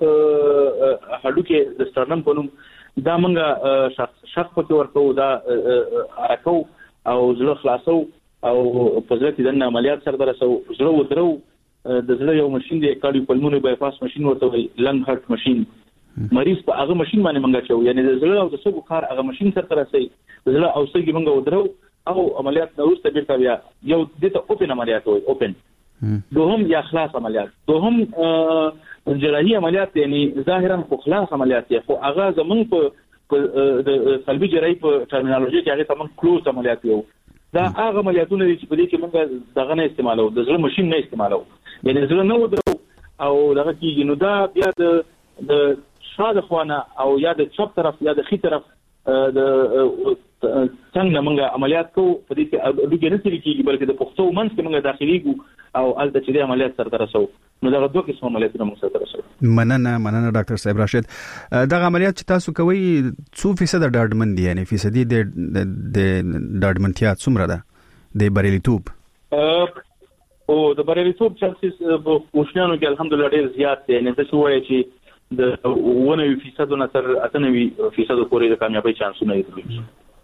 هډوکې د سترنم په نوم دا موږ شخ شخ په ورکو دا راکو او زړه خلاصو او په ځل کې د عملیات سره درسو زړه ودرو د زړه یو ماشين دی کارډیو پلمونري بایپاس ماشين ورته وي لنګ هارت ماشين مریض په هغه ماشين باندې منګه چو یعنی د زړه او د سږو کار هغه ماشين سره ترسي د زړه او سږي منګه ودرو او عملیات نو ورسته بیرته بیا یو دته اوپن عملیات وي اوپن دوهم یا خلاص عملیات دوهم جراحي عملیات یعنی ظاهرا خو خلاص عملیات دي خو هغه زمون په د قلبي جراحي په ټرمینالوژي کې هغه تمام کلوز عملیات یو دا هغه عملیاتونه چې په دې کې موږ دغه نه استعمالو د زړه ماشين نه استعمالو یعنی زړه نه ودرو او دغه کې نو دا بیا د د شاده خوانه او یا د چپ طرف یا د خي طرف د څنګه موږ عملیات کوو په دې کې دغه نه سړي کېږي بلکې د پښتو منځ کې موږ داخليږو او الته چې د عملیات سره ترسو نو دا دوه قسم عملیاتونه موږ سره ترسو مننه مننه ډاکټر صاحب راشد دا عملیات چې تاسو کوي څو فیصد ډاډمن دي یعنی فیصدي د د ډاډمنتیا څومره ده د بریالیتوب او د بریالیتوب چانسز په کوشنانو کې الحمدلله ډیر زیات دي نه څه وایي چې د ونه فیصد نه تر اته نوي فیصد پورې د کامیابی چانسونه لري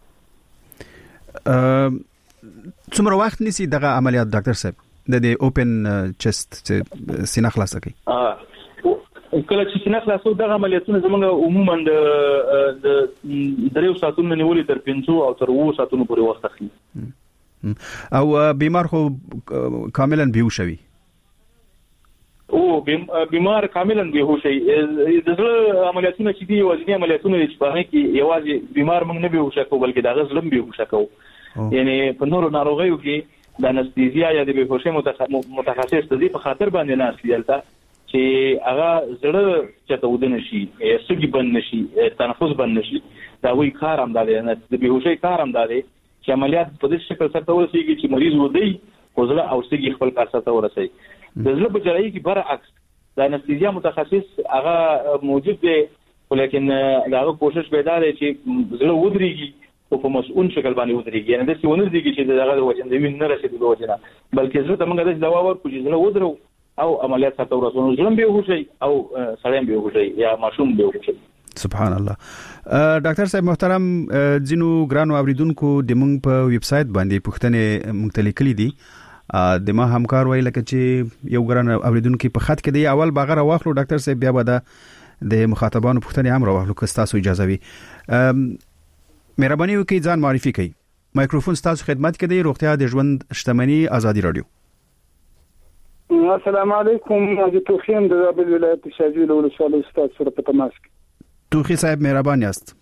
څومره وخت نیسي دغه عملیات ډاکټر صاحب د دې اوپن چست سینه خلاصه کوي کله چې سینه خلاصو دغه عملیاتونه زموږ عموما د د دریو ساعتونو نیولې تر پنځو او تر اوو ساعتونو پورې وخت اخلي او بیمار خو کاملا بیهوشوي او بیمار کاملا بیهوشي د زړه عملیاتونه چې دي وزنی عملیاتونه چې په هغه کې یوازې بیمار موږ نه بیهوشه کوو بلکې دا غزلم بیهوشه کوو یعنی په نورو ناروغیو کې د انستيزیا یا د بیهوشي متخصص د دې په خاطر باندې نه اصلي دلته چې هغه زړه چته ودن شي سږي بند نشي تنفس بند نشي دا وی کار هم دی نه د بیهوشي کار هم دی چې عملیات په دې شکل سره ورسیږي چې مریض ودی وزله او سږي خپل کار سره ورسي د زړه په جراحي کې برعکس د انستيزیا متخصص هغه موجود دی ولیکن هغه کوشش پیدا دی چې زړه ودرېږي او په مسؤل شکل باندې ودرېږي یعنی د څه ونه دي چې دغه وجه د وین نه رسیدي د وجه نه بلکې زه ته موږ د دوا ورکو چې زړه ودرو او عملیات سره ورسونه زړه به وشي او سړی به وشي یا ماشوم به وشي سبحان الله ډاکټر صاحب محترم جنو ګرانو اوریدونکو د مونږ په ویب سټ باندې پښتنې مختلف کلی دي د ما همکار ویل چې یو ګران اوریدونکو په خط کې دی اول باغره واخلو ډاکټر صاحب بیا به د مخاطبانو پښتنې هم راوخلو که تاسو اجازه وي مهرباني وکړئ ځان معرفي کړئ مایکروفون تاسو خدمت کې دی روغتیا د ژوند شتمنۍ ازادي رادیو السلام علیکم زه توخیم د زابل ولایت شاجوی له ولسوالۍ استاد سره په تماس کې توخی صاحب مهربان یاست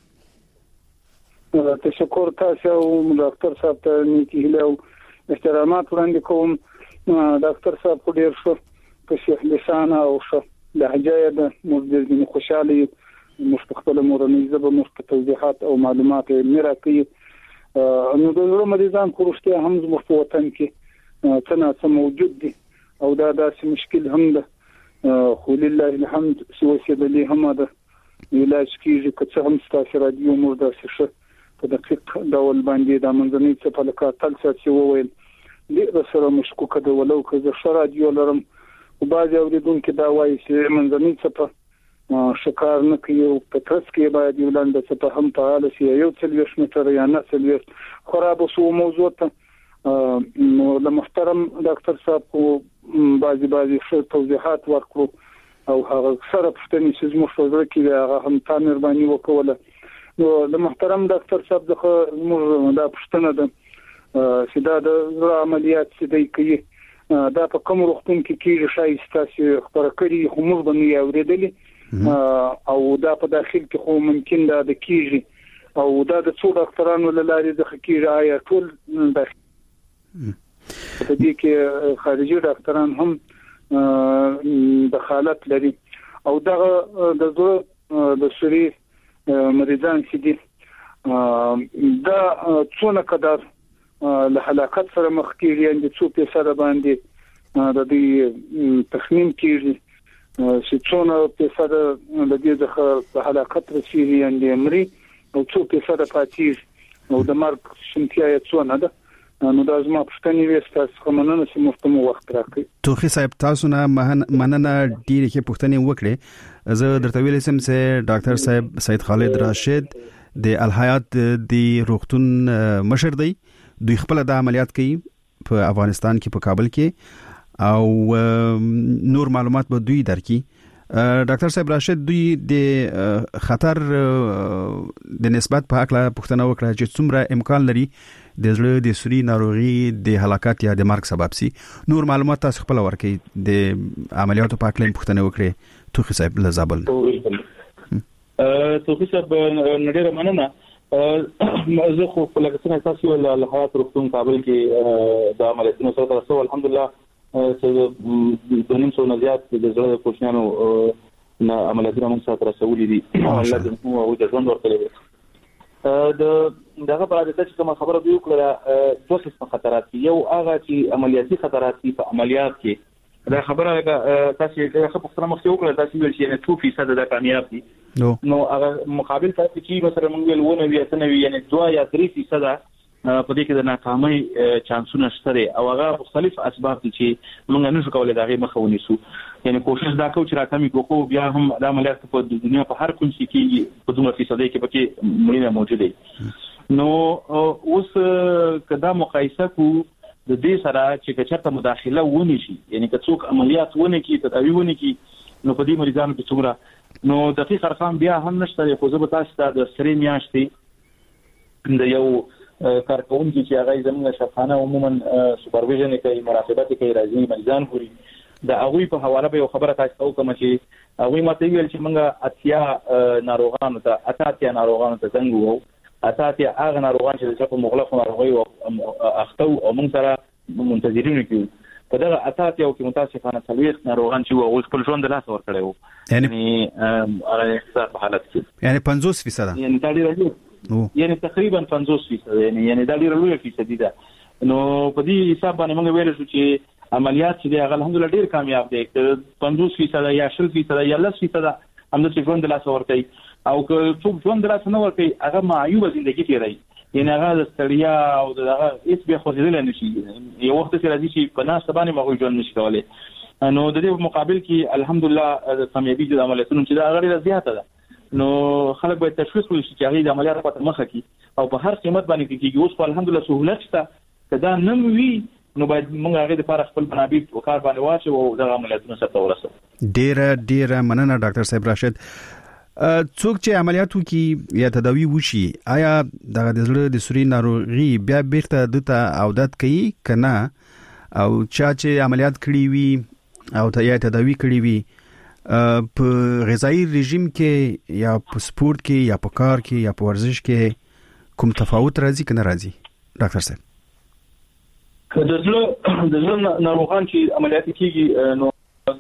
تشکر تاسو ډاکټر صاحب ته نیکی هیله او احترامات وړاندې کوم ډاکټر صاحب خو ډیر ښه په شیخ لسان او ښه لهجه ده موږ دې خوشاله مستقبل مورنۍ زبه مست توضیحات او معلومات میرا کوي نو د زړه مریضان خورشته هم زموږ په وطن کې څنګه موجود دي او دا داسې مشکل هم ده خو لله الحمد سوسه د له هم ده علاج کیږي که څه هم ستاسو رادیو موږ داسې ښه په دقیق ډول باندې د منځنۍ څخه لکه تل څه وویل دې سره مشکوک ده ولو که زه ښه رادیو لرم او بعض اوریدونکو دا وایي چې منځنۍ څخه شکار نه کوي او په ترڅ کې باید یو لاندې څه په هم فعال شي یو څلويش متر یا نه څلويش خراب وسو موضوع ته نو د محترم ډاکټر صاحب کو بعضي بعضي څه توضیحات ورکړو او هغه سره پښتني چې مشوره کوي هغه هم تا مهرباني وکوله نو د محترم ډاکټر صاحب دغه موږ دا پښتنه ده چې دا د عملیات چې دی کوي دا په کوم وختون کې کېږي شایسته چې خبره کړي هم باندې اوریدلې او دا په داخل کې خو ممکن دا د کیږي او دا د څو ډاکټرانو لاري د خکیر آیا ټول د دې کې خارجي ډاکټران هم دخالت لري او دا د زړه د سوري مریضان چې دي دا څونه قدر له هلاکت سره مخ کیږي اند څو په سره باندې د دې تخمین کیږي چې څونه په سره د دې د هلاکت رسیږي اند امري او څو په سره پاتې او د مرګ شمتیا یې څونه ده نو دا زما پښتني وستا څخمننه چې مفتمو وخت راکړي توخي صاحب تاسو نه مننه ډیره کې پښتني وکړي زه درته ویل سم چې ډاکټر صاحب سید خالد راشد د الحیات دی روغتون مشر دی دوی خپل د عملیات کوي په افغانستان کې په کابل کې او نور معلومات به دوی درکې ډاکټر صاحب راشد دوی د خطر د نسبت په حق لا پښتنه وکړه چې څومره امکان لري د زړه د سوري ناروغي د هلاکت یا د مرګ سبب سي نور معلومات تاسو خپل ورکې د عملیاتو په حق لا پښتنه وکړي توخي صاحب لزابل توخي صاحب نډیره مننه زه خو په لګښت نه تاسو ول حالات روغتون کابل کې د عملیاتونو سره تاسو الحمدلله چې د نیم سو نه زیات د زړه کوچنیانو نه عملیاتونه موږ سره رسولي دي الله دې مو او د ژوند ورته د دغه په اړه چې کوم خبره دی وکړه دوه څه خطرات یو هغه چې عملیاتي خطرات په عملیات کې دا خبره تاسو یې خو په سترمخ وکړه تاسو ویل چې نه څو فیصد د کامیاب دي نو هغه مقابل تاسو چې مثلا موږ ویل ونه وی اتنه وی یعنی دوه یا درې فیصد په دې کې د ناکامۍ چانسونه شته او هغه مختلف اسباب دي چې موږ نه شو کولای دا غي مخه ونیسو یعنی کوشش دا کوو چې راکمي کوو بیا هم د عملیات په دنیا په هر کوم شي کې په دوه فیصد کې پکې مړینه موجوده دي نو اوس کدا مقایسه کو د دې سره چې چېرته مداخله ونی شي یعنی که څوک عملیات ونی کی تداوی ونی کی نو په دې مریضانو کې څومره نو دقیق ارقام بیا هم نشته خو زه به تاسو ته د سری میاشتې د یو کارکونکي چې هغه زموږ شفاخانه عموما سوپرویژن کوي مراقبت کوي راځي مریضان ګوري د هغه په حواله به خبره تاسو کوم چې هغه ماته ویل چې موږ اتیا ناروغانو ته اتیا ناروغانو ته څنګه وو اتیا هغه ناروغان چې په مغلق ناروغي او اخته او موږ سره منتظرین کیو په دغه اتیا او کې متاسفانه څلويخ ناروغان چې وو خپل ژوند لاس ور کړو یعنی هغه په حالت کې یعنی پنځوس فیصد یعنی دا ډیر یعنی تقریبا پنځوس فیصد یعنی یعنی دا ډیر لوی فیصد دي نو په دې حساب باندې موږ ویل شو چې عملیات چې الحمدلله ډیر کامیاب دي پنځوس فیصد یا شل فیصد یا لس فیصد هم د ژوند لاس ورتي او که څوک ژوند لاس نه ورتي هغه معیوب ژوندۍ تیری یعنی هغه د ستړیا او دغه هیڅ به خوځیدل نه شي یو وخت چې راځي چې په ناس باندې مغوي ژوند نشي کولای نو د دې مقابل کې الحمدلله د کامیابی د عملیاتونو چې دا غړي زیاته ده نو خلک باید تشخیص وکړي چې هغه د عملیات په مخه کې او په هر قیمت باندې کېږي اوس په الحمدلله سہولت شته کدا نن وی نو باید موږ هغه د لپاره خپل منابع او کار باندې واچو او د عملیاتونو سره ورسو ډیر ډیر مننه ډاکټر صاحب راشد څوک چې عملیاتو کې یا تداوی وشي آیا د زړه د سوري ناروغي بیا بیرته دته عودت کوي کنه او چا چې عملیات کړی وي او ته یا تداوی کړی وي په غذایی رژیم کې یا په سپورت کې یا په کار کې یا په ورزش کې کوم تفاوت راځي کنه راځي ډاکټر صاحب د زړه د زړه ناروغان چې عملیات کیږي نو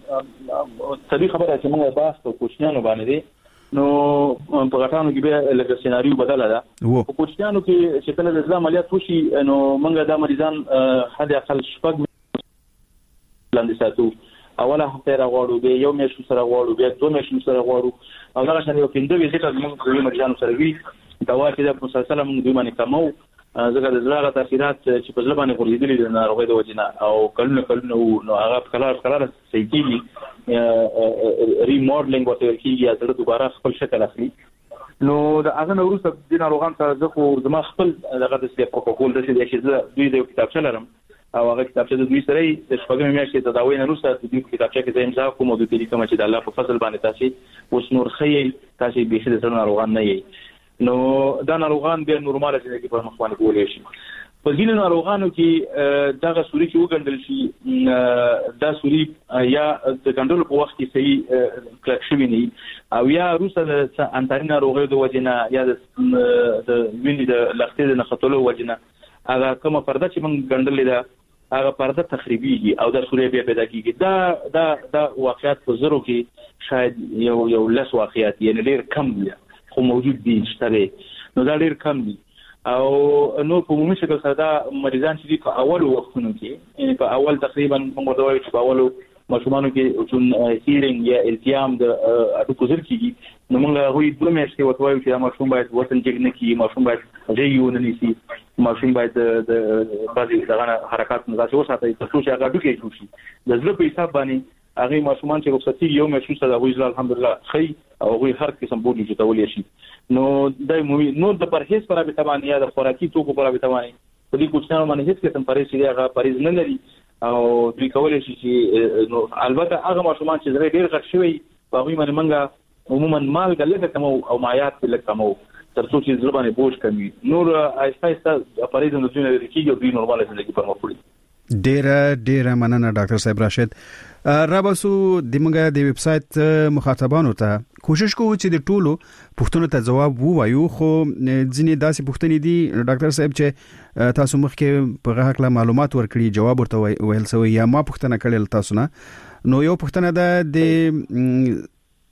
طبي خبره چې موږ باس په کوچنیانو باندې دي نو په غټانو کې به لکه سيناريو بدله ده په کوچنیانو کې چې کله د زړه عملیات وشي نو موږ د مریضان حد اقل شپږ لاندې ساتو اوله هفته راغواړو به یو میاشت سره غواړو به دوه میاشتې سره غواړو او دا څنګه یو پنځه ویزیټ موږ د مریضانو سره وی دا واکه د مسلسل موږ دوی باندې کومو ځکه د زړه تاثیرات چې په ځل باندې ورېدلې د ناروغي د وجنه او کلونه کلونه نو هغه کلار کلار صحیح کیږي ریموډلینګ ورته کیږي یا د دوباره خپل شکل اخلي نو دا هغه نو وروسته د ناروغان ته ځکه زما خپل دغه د پروتوکول د دې چې دوی د کتابچه لرم او هغه کتابچه د دوی سره د شپږم میاشتې تداوی نه وروسته د دې کتابچه کې زم ځا کوم د دې کوم چې د الله په فضل باندې تاسو اوس نور خې تاسو به د ناروغان نه یې نو دا ناروغان به نورمال ژوند کې په مخ باندې کولای شي په ځینو ناروغانو کې دغه سوري چې وګڼل شي دا سوري یا د ګندلو په وخت کې صحیح کلک شوی نه او یا روسه د انټاري ناروغي د وجنه یا د وینې د لختې د نختلو وجنه هغه کومه پرده چې موږ ګندلې ده هغه پرده تخریبيږي او د سوري بیا پیدا کیږي دا دا دا واقعیت په زرو کې شاید یو یو لس واقعیت یعنی ډیر کم دي خو موجود دي شته نو دا ډیر کم دي او نو په عمومي شکل سره دا مریضان چې په اول وختونو کې یعنی په اول تقریبا موږ دا وایو چې په اولو ماشومانو کې چې هیرینګ یا التیام د اډوکو زر کېږي نو موږ هغوی دوه میاشتې ورته وایو چې دا ماشوم باید وطن جګ نه کړي ماشوم باید ژی ونه نیسي ماشوم باید د بعضې دغه حرکات نه داسې وساتي تر څو چې هغه اډوکی جوړ شي د زړه په حساب باندې هغه ماشومان چې رخصتي یو میاشت سره هغوی زړه الحمدلله ښه او هغوی هر قسم بوج جوړولی شي نو د نو د پرهیز پر رابطه باندې یا د خوراکي توکو پر رابطه باندې په دې کوچنیانو باندې هیڅ قسم پرهیز چې هغه پرهیز نه لري او دوی کولای شي چې نو البته هغه ماشومان چې زړه ډیر غټ شوی په هغوی باندې موږ عموما مالګه لږه کمو او مایعات لږ کمو تر څو چې زړه باندې بوج کمي نور آیسته آیسته پرهیز نه دوی نه کیږي او دوی نورمال ژوندۍ پر مخ وړي ډیره ډیره مننه ډاکټر صاحب راشد رابسو د موږ د ویب سټ مخاطبانو ته کوشش کوو چې د ټولو پوښتنو ته جواب ووایو خو ځینې داسې پوښتنې دي ډاکټر صاحب چې تاسو مخکې په هغه حق معلومات ورکړي جواب ورته ویل سوی یا ما پوښتنه کړل تاسو نه نو یو پوښتنه ده د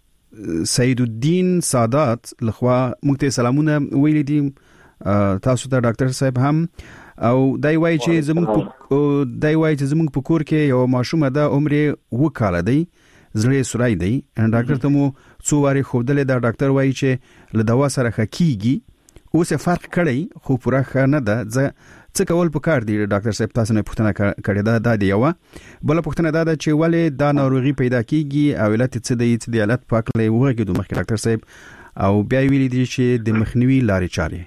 سید الدین سادات لخوا موږ ته سلامونه ویل دي تاسو ته ډاکټر صاحب هم او دای وای چې زموږ دای وای چې زموږ په کور کې یو ماشوم ده عمر وکاله دی زړه سورای دی ډاکټر ته مو څو واری خوبدل دا ډاکټر وای چې له دوا سره خکېږي اوس فرق کړی خو پوره ښه نه ده څه کول پکار دی ډاکټر صاحب تاسو نه پوښتنه کړې ده د یو بل پوښتنه ده چې ولې دا ناروغي پیدا کیږي او علت څه دی چې د علت پاکلې وګورئ د مخکې ډاکټر صاحب او بیا ویلي دي چې د مخنیوي لارې چارې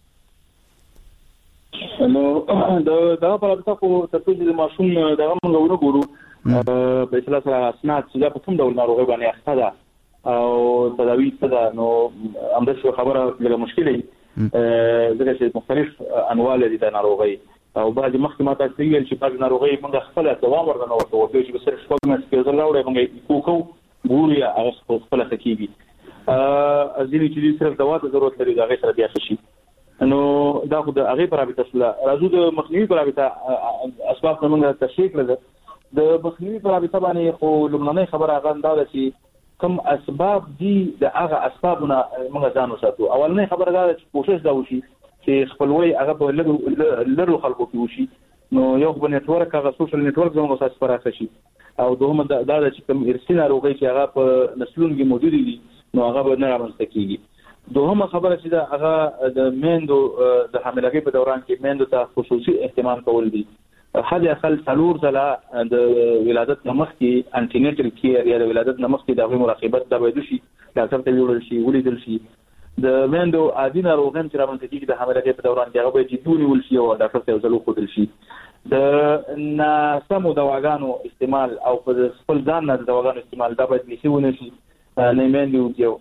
نو دا دا په اړه خو تاسو د ماشوم دغه موږ ورغورو په اصطلاح سره اسناد چې دا په کوم ډول ناروغي باندې اخته ده او تداوی څه ده نو همدغه خبره لږه مشکله ده چې مختلف انواع لري د ناروغي او بعد مخکې ما تاسو ویل چې بعض ناروغي موږ خپل دوام ورنه ورته ورته چې بسر شپږ مېاشتې کې زړه وړي موږ کوکو ګوري هغه خپل خکېږي ا ځینې چې صرف دوا ته ضرورت لري دا غي سره بیا شي نو دا خو د هغه پر رابطه سره راځو د مخنیوي پر رابطه اسباب موږ تشریح کړل د مخنیوي پر رابطه باندې خو لمنه خبره هغه دا ده چې کوم اسباب دي د هغه اسبابونه موږ ځان وساتو اولنې خبره دا چې کوشش دا وشي چې خپلوي هغه په لرو خلکو کې وشي نو یو په نتورک هغه سوشل نتورک زموږ اساس پراخه شي او دوهم دا دا چې کوم ارثي ناروغي چې هغه په نسلونو کې موجود دي نو هغه به نه رامنځته کیږي دوهمه خبره چې دا هغه د میندو د حاملګۍ په دوران کې میندو ته خصوصي اهتمام کول دي حد اقل څلور ځله د ولادت نمخ کې انټینیټل کیر یا د ولادت نمخ کې د مراقبت د باید شي ډاکټر ته ویل شي ولیدل شي د میندو عادي ناروغان چې رامنځته کیږي د حاملګۍ په دوران کې هغه باید جدي ونیول شي او ډاکټر ته ځلو خودل شي د ناسمو دواګانو استعمال او په خپل ځان نه دواګانو استعمال دا باید نشي ونه شي نه میندو یو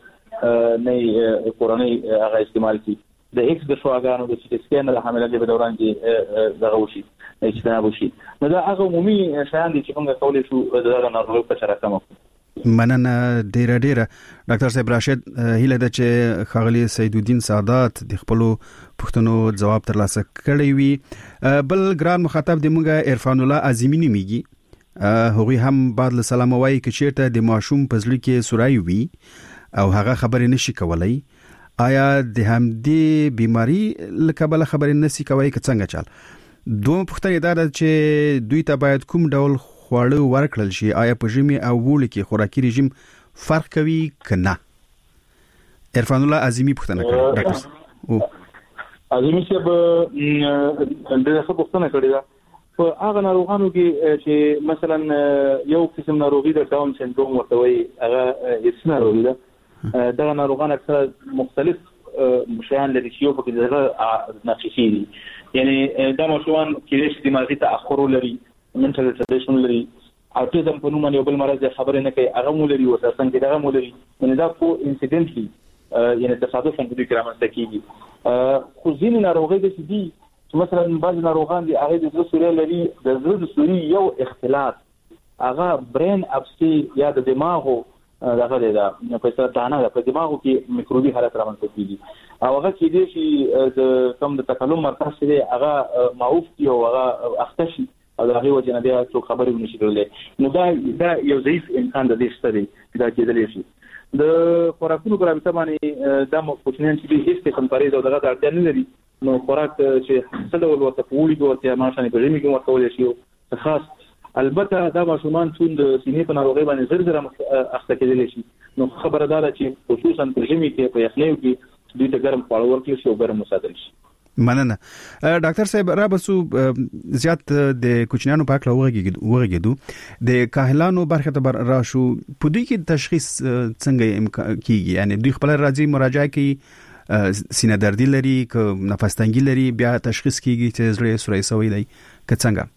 نه کورونی هغه استعمال کی د ایکس د شواګانو د سټي سکین د حاملګۍ په دوران کې دغه وشي اجتناب وشي نو دا هغه عمومي شیان دي چې موږ کولای شو دغه ناروغي په سره کمو مننه ډیره ډیره ډاکټر صاحب راشد هیله ده چې خاغلی سید الدین سادات د خپل پښتنو جواب ترلاسه کړی وي بل ګران مخاطب د موږ عرفان الله عظیمی نیمیږي هغوی هم بعد له سلام وایي چې چیرته د ماشوم پزړی کې سورای وي او هغه خبرې نشي کولای آیا د همدې بیماری لکبل خبرې نشي کوي که څنګه چل دوه پوښتنې دا ده چې دوی ته باید کوم ډول خواړه ورکړل شي آیا په ژمي او وړي کې خوراکي رژیم فرق کوي کنه عرفان الله عظیمی پوښتنه کوي ډاکټر عظیمی صاحب د څه پوښتنه کړې ده په هغه ناروغانو کې چې مثلا یو قسم ناروغي د ډاون سندروم ورته وایي هغه هیڅ ناروغي ده دغه ناروغان اکثر مختلف شیان لري چې یو پکې دغه نقشي دي یعنی دا ماشومان کې چې دماغي تاخر لري منټل ریټارډیشن لري اوټیزم په نوم یو بل مرض خبرې نه کوي هغه مو لري او اساسا کې دغه مو لري یعنی دا کو انسیډنټلی یعنی تصادفاً د کرامت کېږي خو ځینې ناروغي د دي مثلا بعض ناروغان دي هغه د زړه سوري لري د زړه د سوري یو اختلاط هغه برین اپسي یا د دماغو دغه دا په څیر دانه په دماغو کې میکروبي حالت رامنځته کیږي او هغه کې دي چې د کم د تکلم مرکز دی هغه معوف دی او هغه اختشي او هغه وجه نه بیا څو خبرې ونشي کولای نو دا دا یو ضعیف انسان د دې ستړي دا کېدلی شي د خوراکونو پر اساس باندې د مخکونین چې هیڅ قسم پرې دا دغه اړتیا نه لري نو خوراک چې څه ډول ورته پوری ورته ماشانه په ژمي کې ورکول شي خاص البته دا ماشومان څون د سینې په ناروغي باندې زر زر اخته کېدلی شي نو خبردار چې خصوصا په ژمي کې په یخنۍ کې دوی ته ګرم خواړه ورکړي شي او ګرم وساتل شي. مننه ډاکټر صاحب را بسو زیات د کوچنیانو په اړه وغږیدو د کاهلانو برخه ته راشو په دوی کې تشخیص څنګه کیږي یعنی دوی خپل راځي مراجعه کوي سینه دردی لري که نفس تنګي لري بیا تشخیص کیږي چې زړه سوري سوی دی که څنګه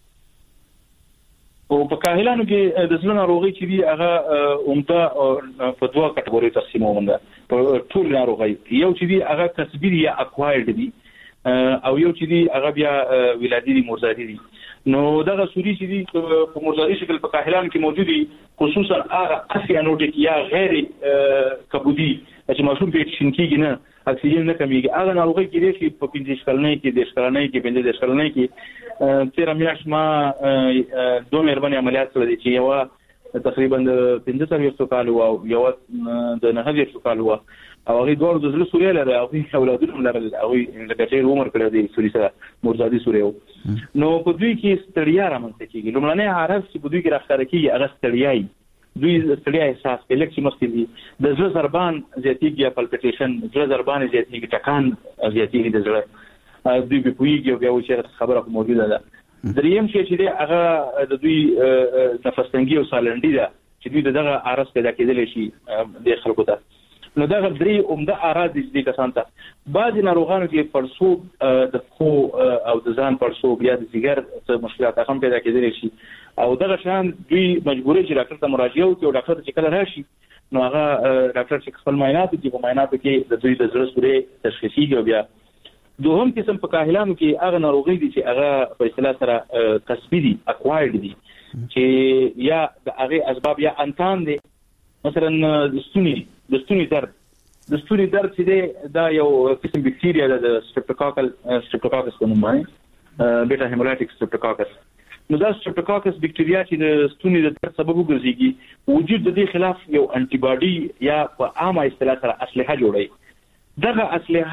او په کاهلانو کې د زړه ناروغي چې دی هغه عمده په دوه کټګوري تقسیموم ده په ټول ناروغي یو چې دی هغه کسبي یا اکوایرډ دی او یو چې دی هغه بیا ولادي دي مرزادي دي نو دغه سوري چې دی په مرزادي شکل په کاهلانو کې موجود دي خصوصا هغه اسیانوټیک یا غیر کبودي چې ماشوم په شینکیږي نه اکسیجن نه کمیږي هغه ناروغي کې دي چې په پنځه شکلنۍ کې د شکلنۍ کې پنځه شکلنۍ کې تیر میاشت ما دوه مهرباني عملیات کړل چې یو تقریبا د پنځه څلوېښت کال او یو د نه هغه کال او هغه دوه د زړه سوري لري او اولادونه لري او لکه چې عمر کړی دی سوري سره مرزادي سوري نو په دوی کې ستړیا رامنځته کیږي لومړنی عارف چې په دوی کې راخاره کیږي هغه ستړیا دوی ستړیا احساس کوي لکه چې مخکې دي د زړه ضربان زیاتېږي یا پلپټیشن زړه ضربان زیاتېږي ټکان زیاتېږي د زړه دوی په پویږي او بیا چې خبره موجوده ده دریم شی چې دی هغه د دوی نفس تنګي او سالنډي ده چې دوی دغه عارض پیدا کېدلی شي د خلکو ته نو دا غبري عمده اراضي دي کسان ته بعض ناروغانو کې پړسوب د خو او د ځان پړسوب یا د سیګار مشکلات هم پیدا کېدلی شي او دغه شان دوی مجبوري چې ډاکټر ته مراجعه وکړي او ډاکټر چې کله راشي نو هغه ډاکټر چې خپل معاینات کوي په معایناتو کې د دوی د زړه سوري تشخیصي او بیا دوهم قسم په کاهلانو کې هغه ناروغي دي چې هغه په اصطلاح سره کسبي دي اکوایرډ دي چې یا د هغه اسباب یا انتان دي مثلا د ستوني د ستوني درد د ستوني درد چې دی دا یو قسم بکتیریا ده د سټریپټوکاکل سټریپټوکاکس په نوم باندې بیٹا هیمولایټیک سټریپټوکاکس نو دا سټریپټوکاکس بکتیریا چې د ستوني د درد سبب وګرځي وجود د دې خلاف یو انټي باډي یا په عامه اصطلاح سره اسلحه جوړي دغه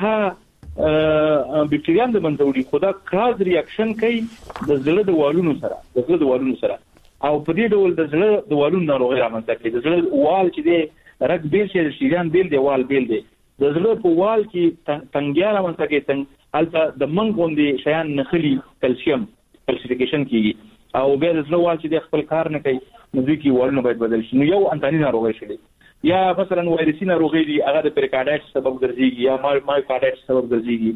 اسلحه بکتریان د منځوړي خدا کراز ریاکشن کوي د زړه د والونو سره د زړه د والونو سره او په دې ډول د زړه د والونو ناروغي رامنځته کوي د زړه وال چې دی رګ بیل شي د شریان بیل دی وال بیل دی د زړه په وال کې تنګیا رامنځته کوي څنګه البته د منګ غوندي شیان نخلي کلسیم کلسیفیکیشن کیږي او بیا د زړه وال چې د خپل کار نه کوي نو دوی کې والونه باید بدل شي نو یو انتاني ناروغي شي یا مثلا وایرسي ناروغي دی هغه د پریکارډایټس سبب ګرځي یا مایوکارډایټس سبب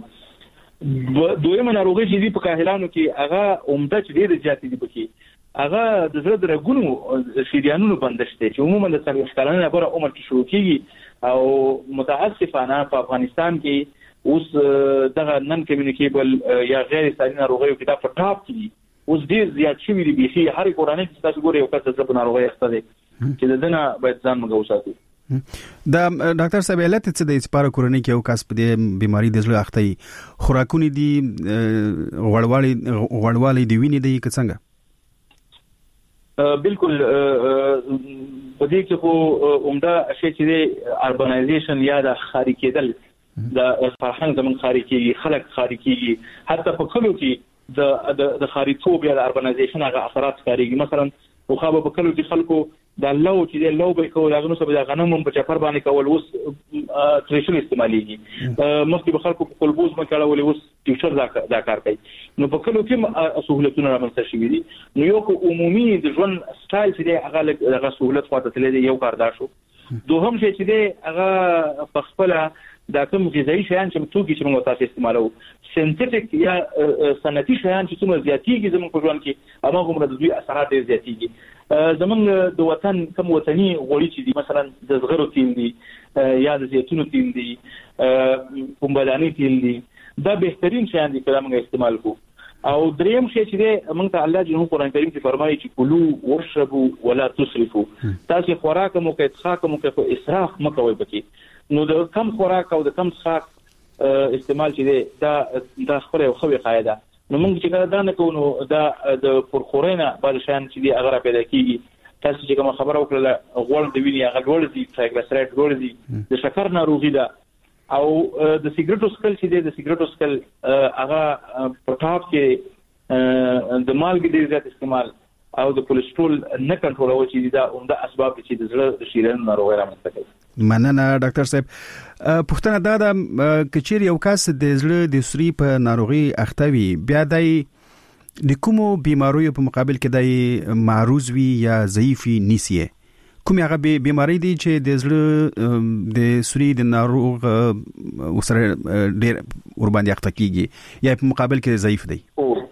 ګرځي دویمه ناروغي چې دی په کاهلانو کې هغه عمده چې ډېر زیات دي پکې هغه د زړه د رګونو شریانونو بندشته چې عموما د څلور کلنې لپاره عمر کې شروع کیږي او متاسفانه په افغانستان کې اوس دغه نن کمیونیکیبل یا غیر ساري ناروغي کې دا په ټاپ کې اوس ډیر زیات شوی دی بيخي هر کورانه چې تاسو ګورئ یو کس د زړه ناروغي اخته دي چې د دنه باید ځان موږ وساتو دا ډاکټر صاحب علت څه د سپاره کورنۍ کې یو کس په دې بيماري د زړه اخته خوراکونه دي غړوالي غړوالي دی ویني دی که څنګه بالکل په دې کې خو عمده شی چې دی اربنایزیشن یا د خاري کېدل د فرهنګ زمون خاري کېږي خلک خاري کېږي حتی په کلو کې د د خاري توب یا د اربنایزیشن هغه اثرات ښکارېږي مثلا خو خو په کلو کې خلکو د لو چې د لو به کول هغه نو سبا د غنمو په چفر باندې کول اوس تریشن استعماليږي مخکې به خلکو په قلبوز مکړه ولې اوس ټیچر دا دا کار کوي نو په کلو کې سہولتونه رامنځته شوي دي نو یو کو عمومي د ژوند سټایل چې هغه هغه سہولت خواته تللی یو کار دا شو دوهم چې دی هغه په خپل دا کوم غذایی شیان چې توګي چې موږ تاسو استعمالو سنتیټیک یا صنعتي شیان چې څومره زیاتېږي زموږ په ژوند کې هغه هم د دوی اثرات ډېر زیاتېږي زمونږ د وطن کوم وطني غوړي چې دي مثلا د زغرو تیل دي یا د زیتونو تیل دي پومبداني تیل دي دا بهترین شی دی چې موږ استعمال کوو. او دریم شی چې موږ ته الله جل قرآن کریم کې فرمایي چې کلوا واشربوا ولا تسرفوا. تاسو خوراک مو کې څښاک مو کې اسراف مکوئ پکې. نو د کم خوراک او د کم څښاک استعمال چې دی دا د خپل یو خوي قاعده. نو موږ چې کله دا نه کوو نو دا د پرخورینه بل شان چې دی هغه پیدا کیږي. تاسو چې کوم خبره وکړه غوړ د وینې هغه لوړ دي، ټرایګلیسرایډ لوړ دي، د شکر ناروغي ده، او د سیګریټو سکل چې دی د سیګریټو سکل هغه په ټاپ کې د مالګې ډیر زیات استعمال او د کولیسټرول نه کنټرول چې دا عمده اسباب چې د زړه د شریان ناروغي رامنځته کوي. مننه ډاکټر صاحب. پښتنه دا د کچیر یو کس د زړه د سوري په ناروغي اختوي بیا دای د کومو بیماریو په مقابل کې دای معروض وي یا ضعیفي نیسیه؟ کوم هغه بیماری دي چې د زړه د سوري د ناروغ وسره ډېر ور باندې اخته کیږي یا په مقابل کې ضعیف دي؟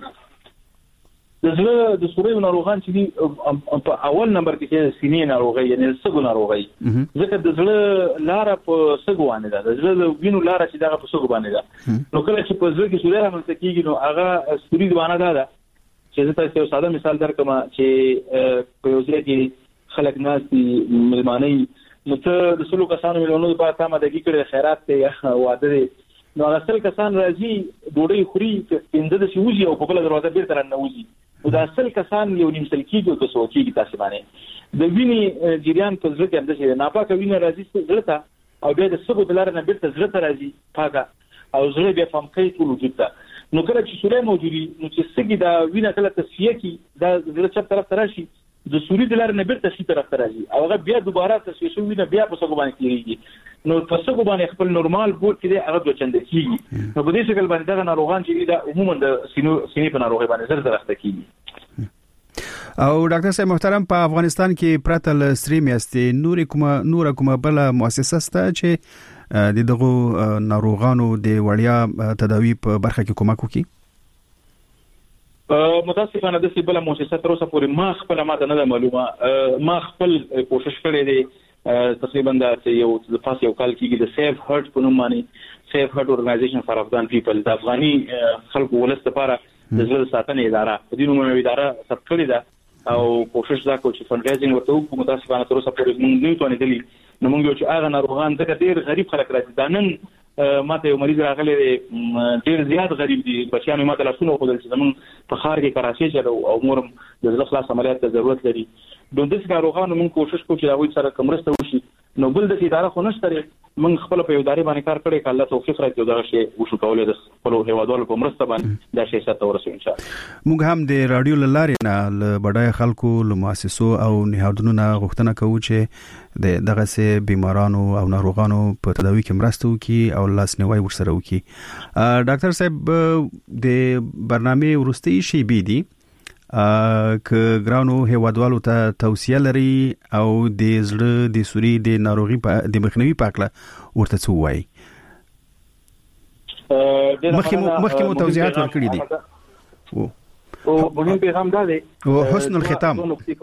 د زړه د سوري ناروغان چې دي په اول نمبر کې سینې ناروغي یعنی سګو ناروغي، ځکه د زړه لار په سګو باندې ده، د زړه د وینو لار چې دغه په سګو باندې ده. نو کله چې په زړه کې سوري رامنځته کیږي نو هغه سوري دوانه ده چې زه تاسو یو ساده مثال درکم چې په یو ځای کې خلک ناس دي ملماني، نو ته د سلو کسانو ملونو په تامه دګی کړي خیرات ته واده دي، نو هغه سل کسان راځي ډوډۍ خوري پنځه د شوزي او په بل دروازه بیرته رانوځي، او دا سل کسان یو نیم سل کیږي او څو کیږي تاسو باندې د ویني جریان په ځل کې اندازې ده، ناپاکه وینه راځي زړه ته او بیا د سبو دلار نه بیرته زړه ته راځي پاکه او زړه بیا فهم کوي ټول وجود ته. نو کله چې سوري موجودي نو چې سګي دا وینه کله تصفیه کی دا زړه چپ طرف ته راشي، د سوري دلار نه بیرته شي طرف ته راځي او هغه بیا دوباره تصفیه شو وینه بیا په سګو باندې کیږي، نو په سګو باندې خپل نورمال بوت کې هغه د چنده کیږي. نو په دې شکل باندې دا ناروغان چې دا عموما د سینو سینې په ناروغي باندې زر زر اخته کیږي. او ډاکټر صاحب محترم، په افغانستان کې پرتل سری میاشتې نور کومه نور کومه بل مؤسسه سته چې د دغه ناروغانو د وړیا تداوی په برخه کې کومک وکړي؟ متاسفانه د سیبله مؤسسه تر اوسه پورې ما خپل ماته نه معلومه. ما خپل کوشش کړی دی تقریبا د یو د پاس یو کال کې د سیف هارت په نوم باندې سیف هارت اورګنایزیشن فار افغان پیپل د افغاني خلکو ولست لپاره د زړه ساتنې اداره په دې نوم باندې اداره ثبت کړې ده او کوشش دا کوي چې فنډرایزینګ ورته وکړو. متاسفانه تر اوسه پورې موږ نه توانېدلی. نو موږ یو چې هغه ناروغان ځکه ډېر غریب خلک راځي، دا نن ماته یو مریض راغلی دی ډېر زیات غریب دي، بچیانو ماته لاسونه وښودل چې زموږ په ښار کې کراچۍ چې او مورم د زړه خلاص عملیات ته ضرورت لري. نو داسې ناروغانو موږ کوشش کوو چې هغوی سره که مرسته وشي. نو بل داسې اداره خو نشته دی، موږ خپل په یو ادارې باندې کار کړی، که الله توفیق راکړي او دغه شی وشو کولی د خپلو هیوادوالو په مرسته باندې دا شی سرته ورسوو انشاءالله. موږ هم د راډیو له لارې نه له بډایه خلکو له مؤسسو او نهادونو نه غوښتنه کوو چې د دغسې بیمارانو او ناروغانو په تداوي کې مرسته وکړي او لاسنیوی ورسره وکړي. ډاکټر صاحب، د برنامې وروستۍ شیبې دي که ګرانو هیوادوالو ته توصیه لري او د زړه د سوري د ناروغي د مخنیوي په اړه ورته څه وایي؟ مخکې مو توضیحات ورکړي دي او مهم پیغام دا دی او حسن الختام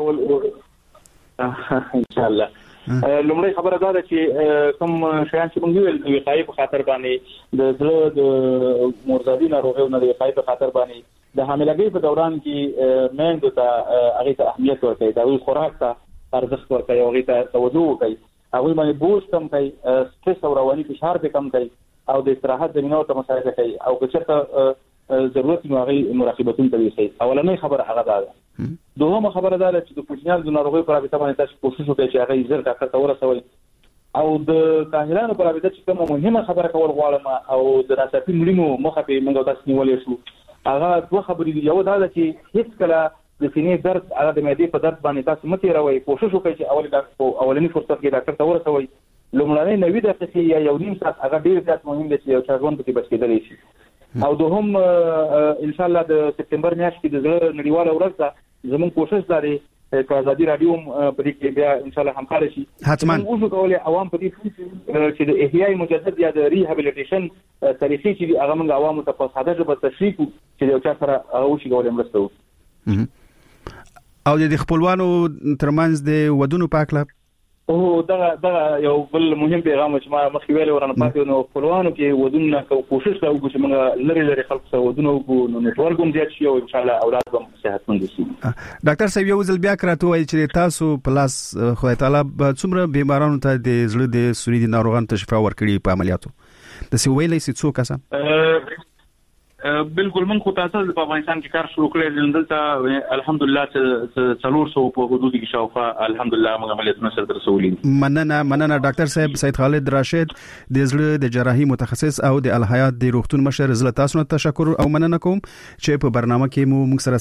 ان شاء الله. لومړی خبره دا ده چې کوم شیان چې موږ ویل د وقایې په خاطر باندې د زړه د مرزادي ناروغیو نه د وقایې په خاطر باندې د حاملګۍ په دوران کې میندو ته هغې ته اهمیت ورکوي، د هغوی خوراک ته ارزښت ورکوي، هغوی ته توجه وکړي، هغوی باندې بوج کم کوي، سټرس او رواني فشار پې کم کوي او د استراحت زمینه ورته مساعده کوي او که چېرته ضرورت وي نو هغې مراقبتون ته ویسي. اولنۍ خبره هغه دا ده. دوهمه خبره دا ده چې د کوچنیانو د ناروغیو په رابطه باندې تاسو کوشش وکړئ چې هغه زر ډاکټر ته ورسوئ. او د کاهلانو په رابطه چې کومه مهمه خبره کول غواړم او د ناڅاپي مړینو مخه پې موږ تاسو نیولی شو، هغه دوه خبرې دي. یو دا ده چې هیڅ کله د سینې درد هغه د معدې په درد باندې تاسو مه تېروئ. کوشش وکړئ چې اول اولني فرصت کې ډاکټر ته ورسوئ. لومړنۍ نوي دقیقې یا یو نیم ساعت هغه ډېر زیات مهم دی چې یو چا ژوند پکې بچ کېدلی شي. او دوهم انشاءالله د سپتمبر میاشت کې د زړه نړیواله ورځ ده، زموږ کوشش دا دی که ازادي راډیو په دې کې بیا انشاءالله همکاره شي. حتما موږ کولی عوام په دې چې د احیای مجدد یا د ریهابیلیټیشن طریقې چې دي هغه موږ عوامو ته په ساده ژبه تشریح کړو چې د یو چا سره هغه وشي کولی مرسته وکړو. او د خپلوانو ترمنځ د ودونو په هکله او دا دا یو بل مهم پیغام چې ما مخکې ویل ورانه پاتې نو خپلوانو کې ودونه کوشش کوو چې موږ لري لري خلک سره ودونه وکړو نو نتورک هم زیات شي او ان شاء الله اولاد هم صحتمند شي. ډاکټر صاحب یو ځل بیا کراته وایي چې تاسو پلاس خدای تعالی څومره بیمارانو ته د زړه د سوري د ناروغانو تشفا ورکړي په عملیاتو د سی ویلې څه څوک اسه بالکل من خو تاسو په افغانستان کې کار شروع کړی دلته الحمدلله څلور سوه په حدود کې شاوخوا الحمدلله موږ عملیاتونه سره رسولي. مننه مننه ډاکټر صاحب سید خالد راشد د زړه د جراحي متخصص او د الحیات د روغتون مشر زله تاسو ته تشکر او مننه کوم چې په برنامه کې مو موږ سره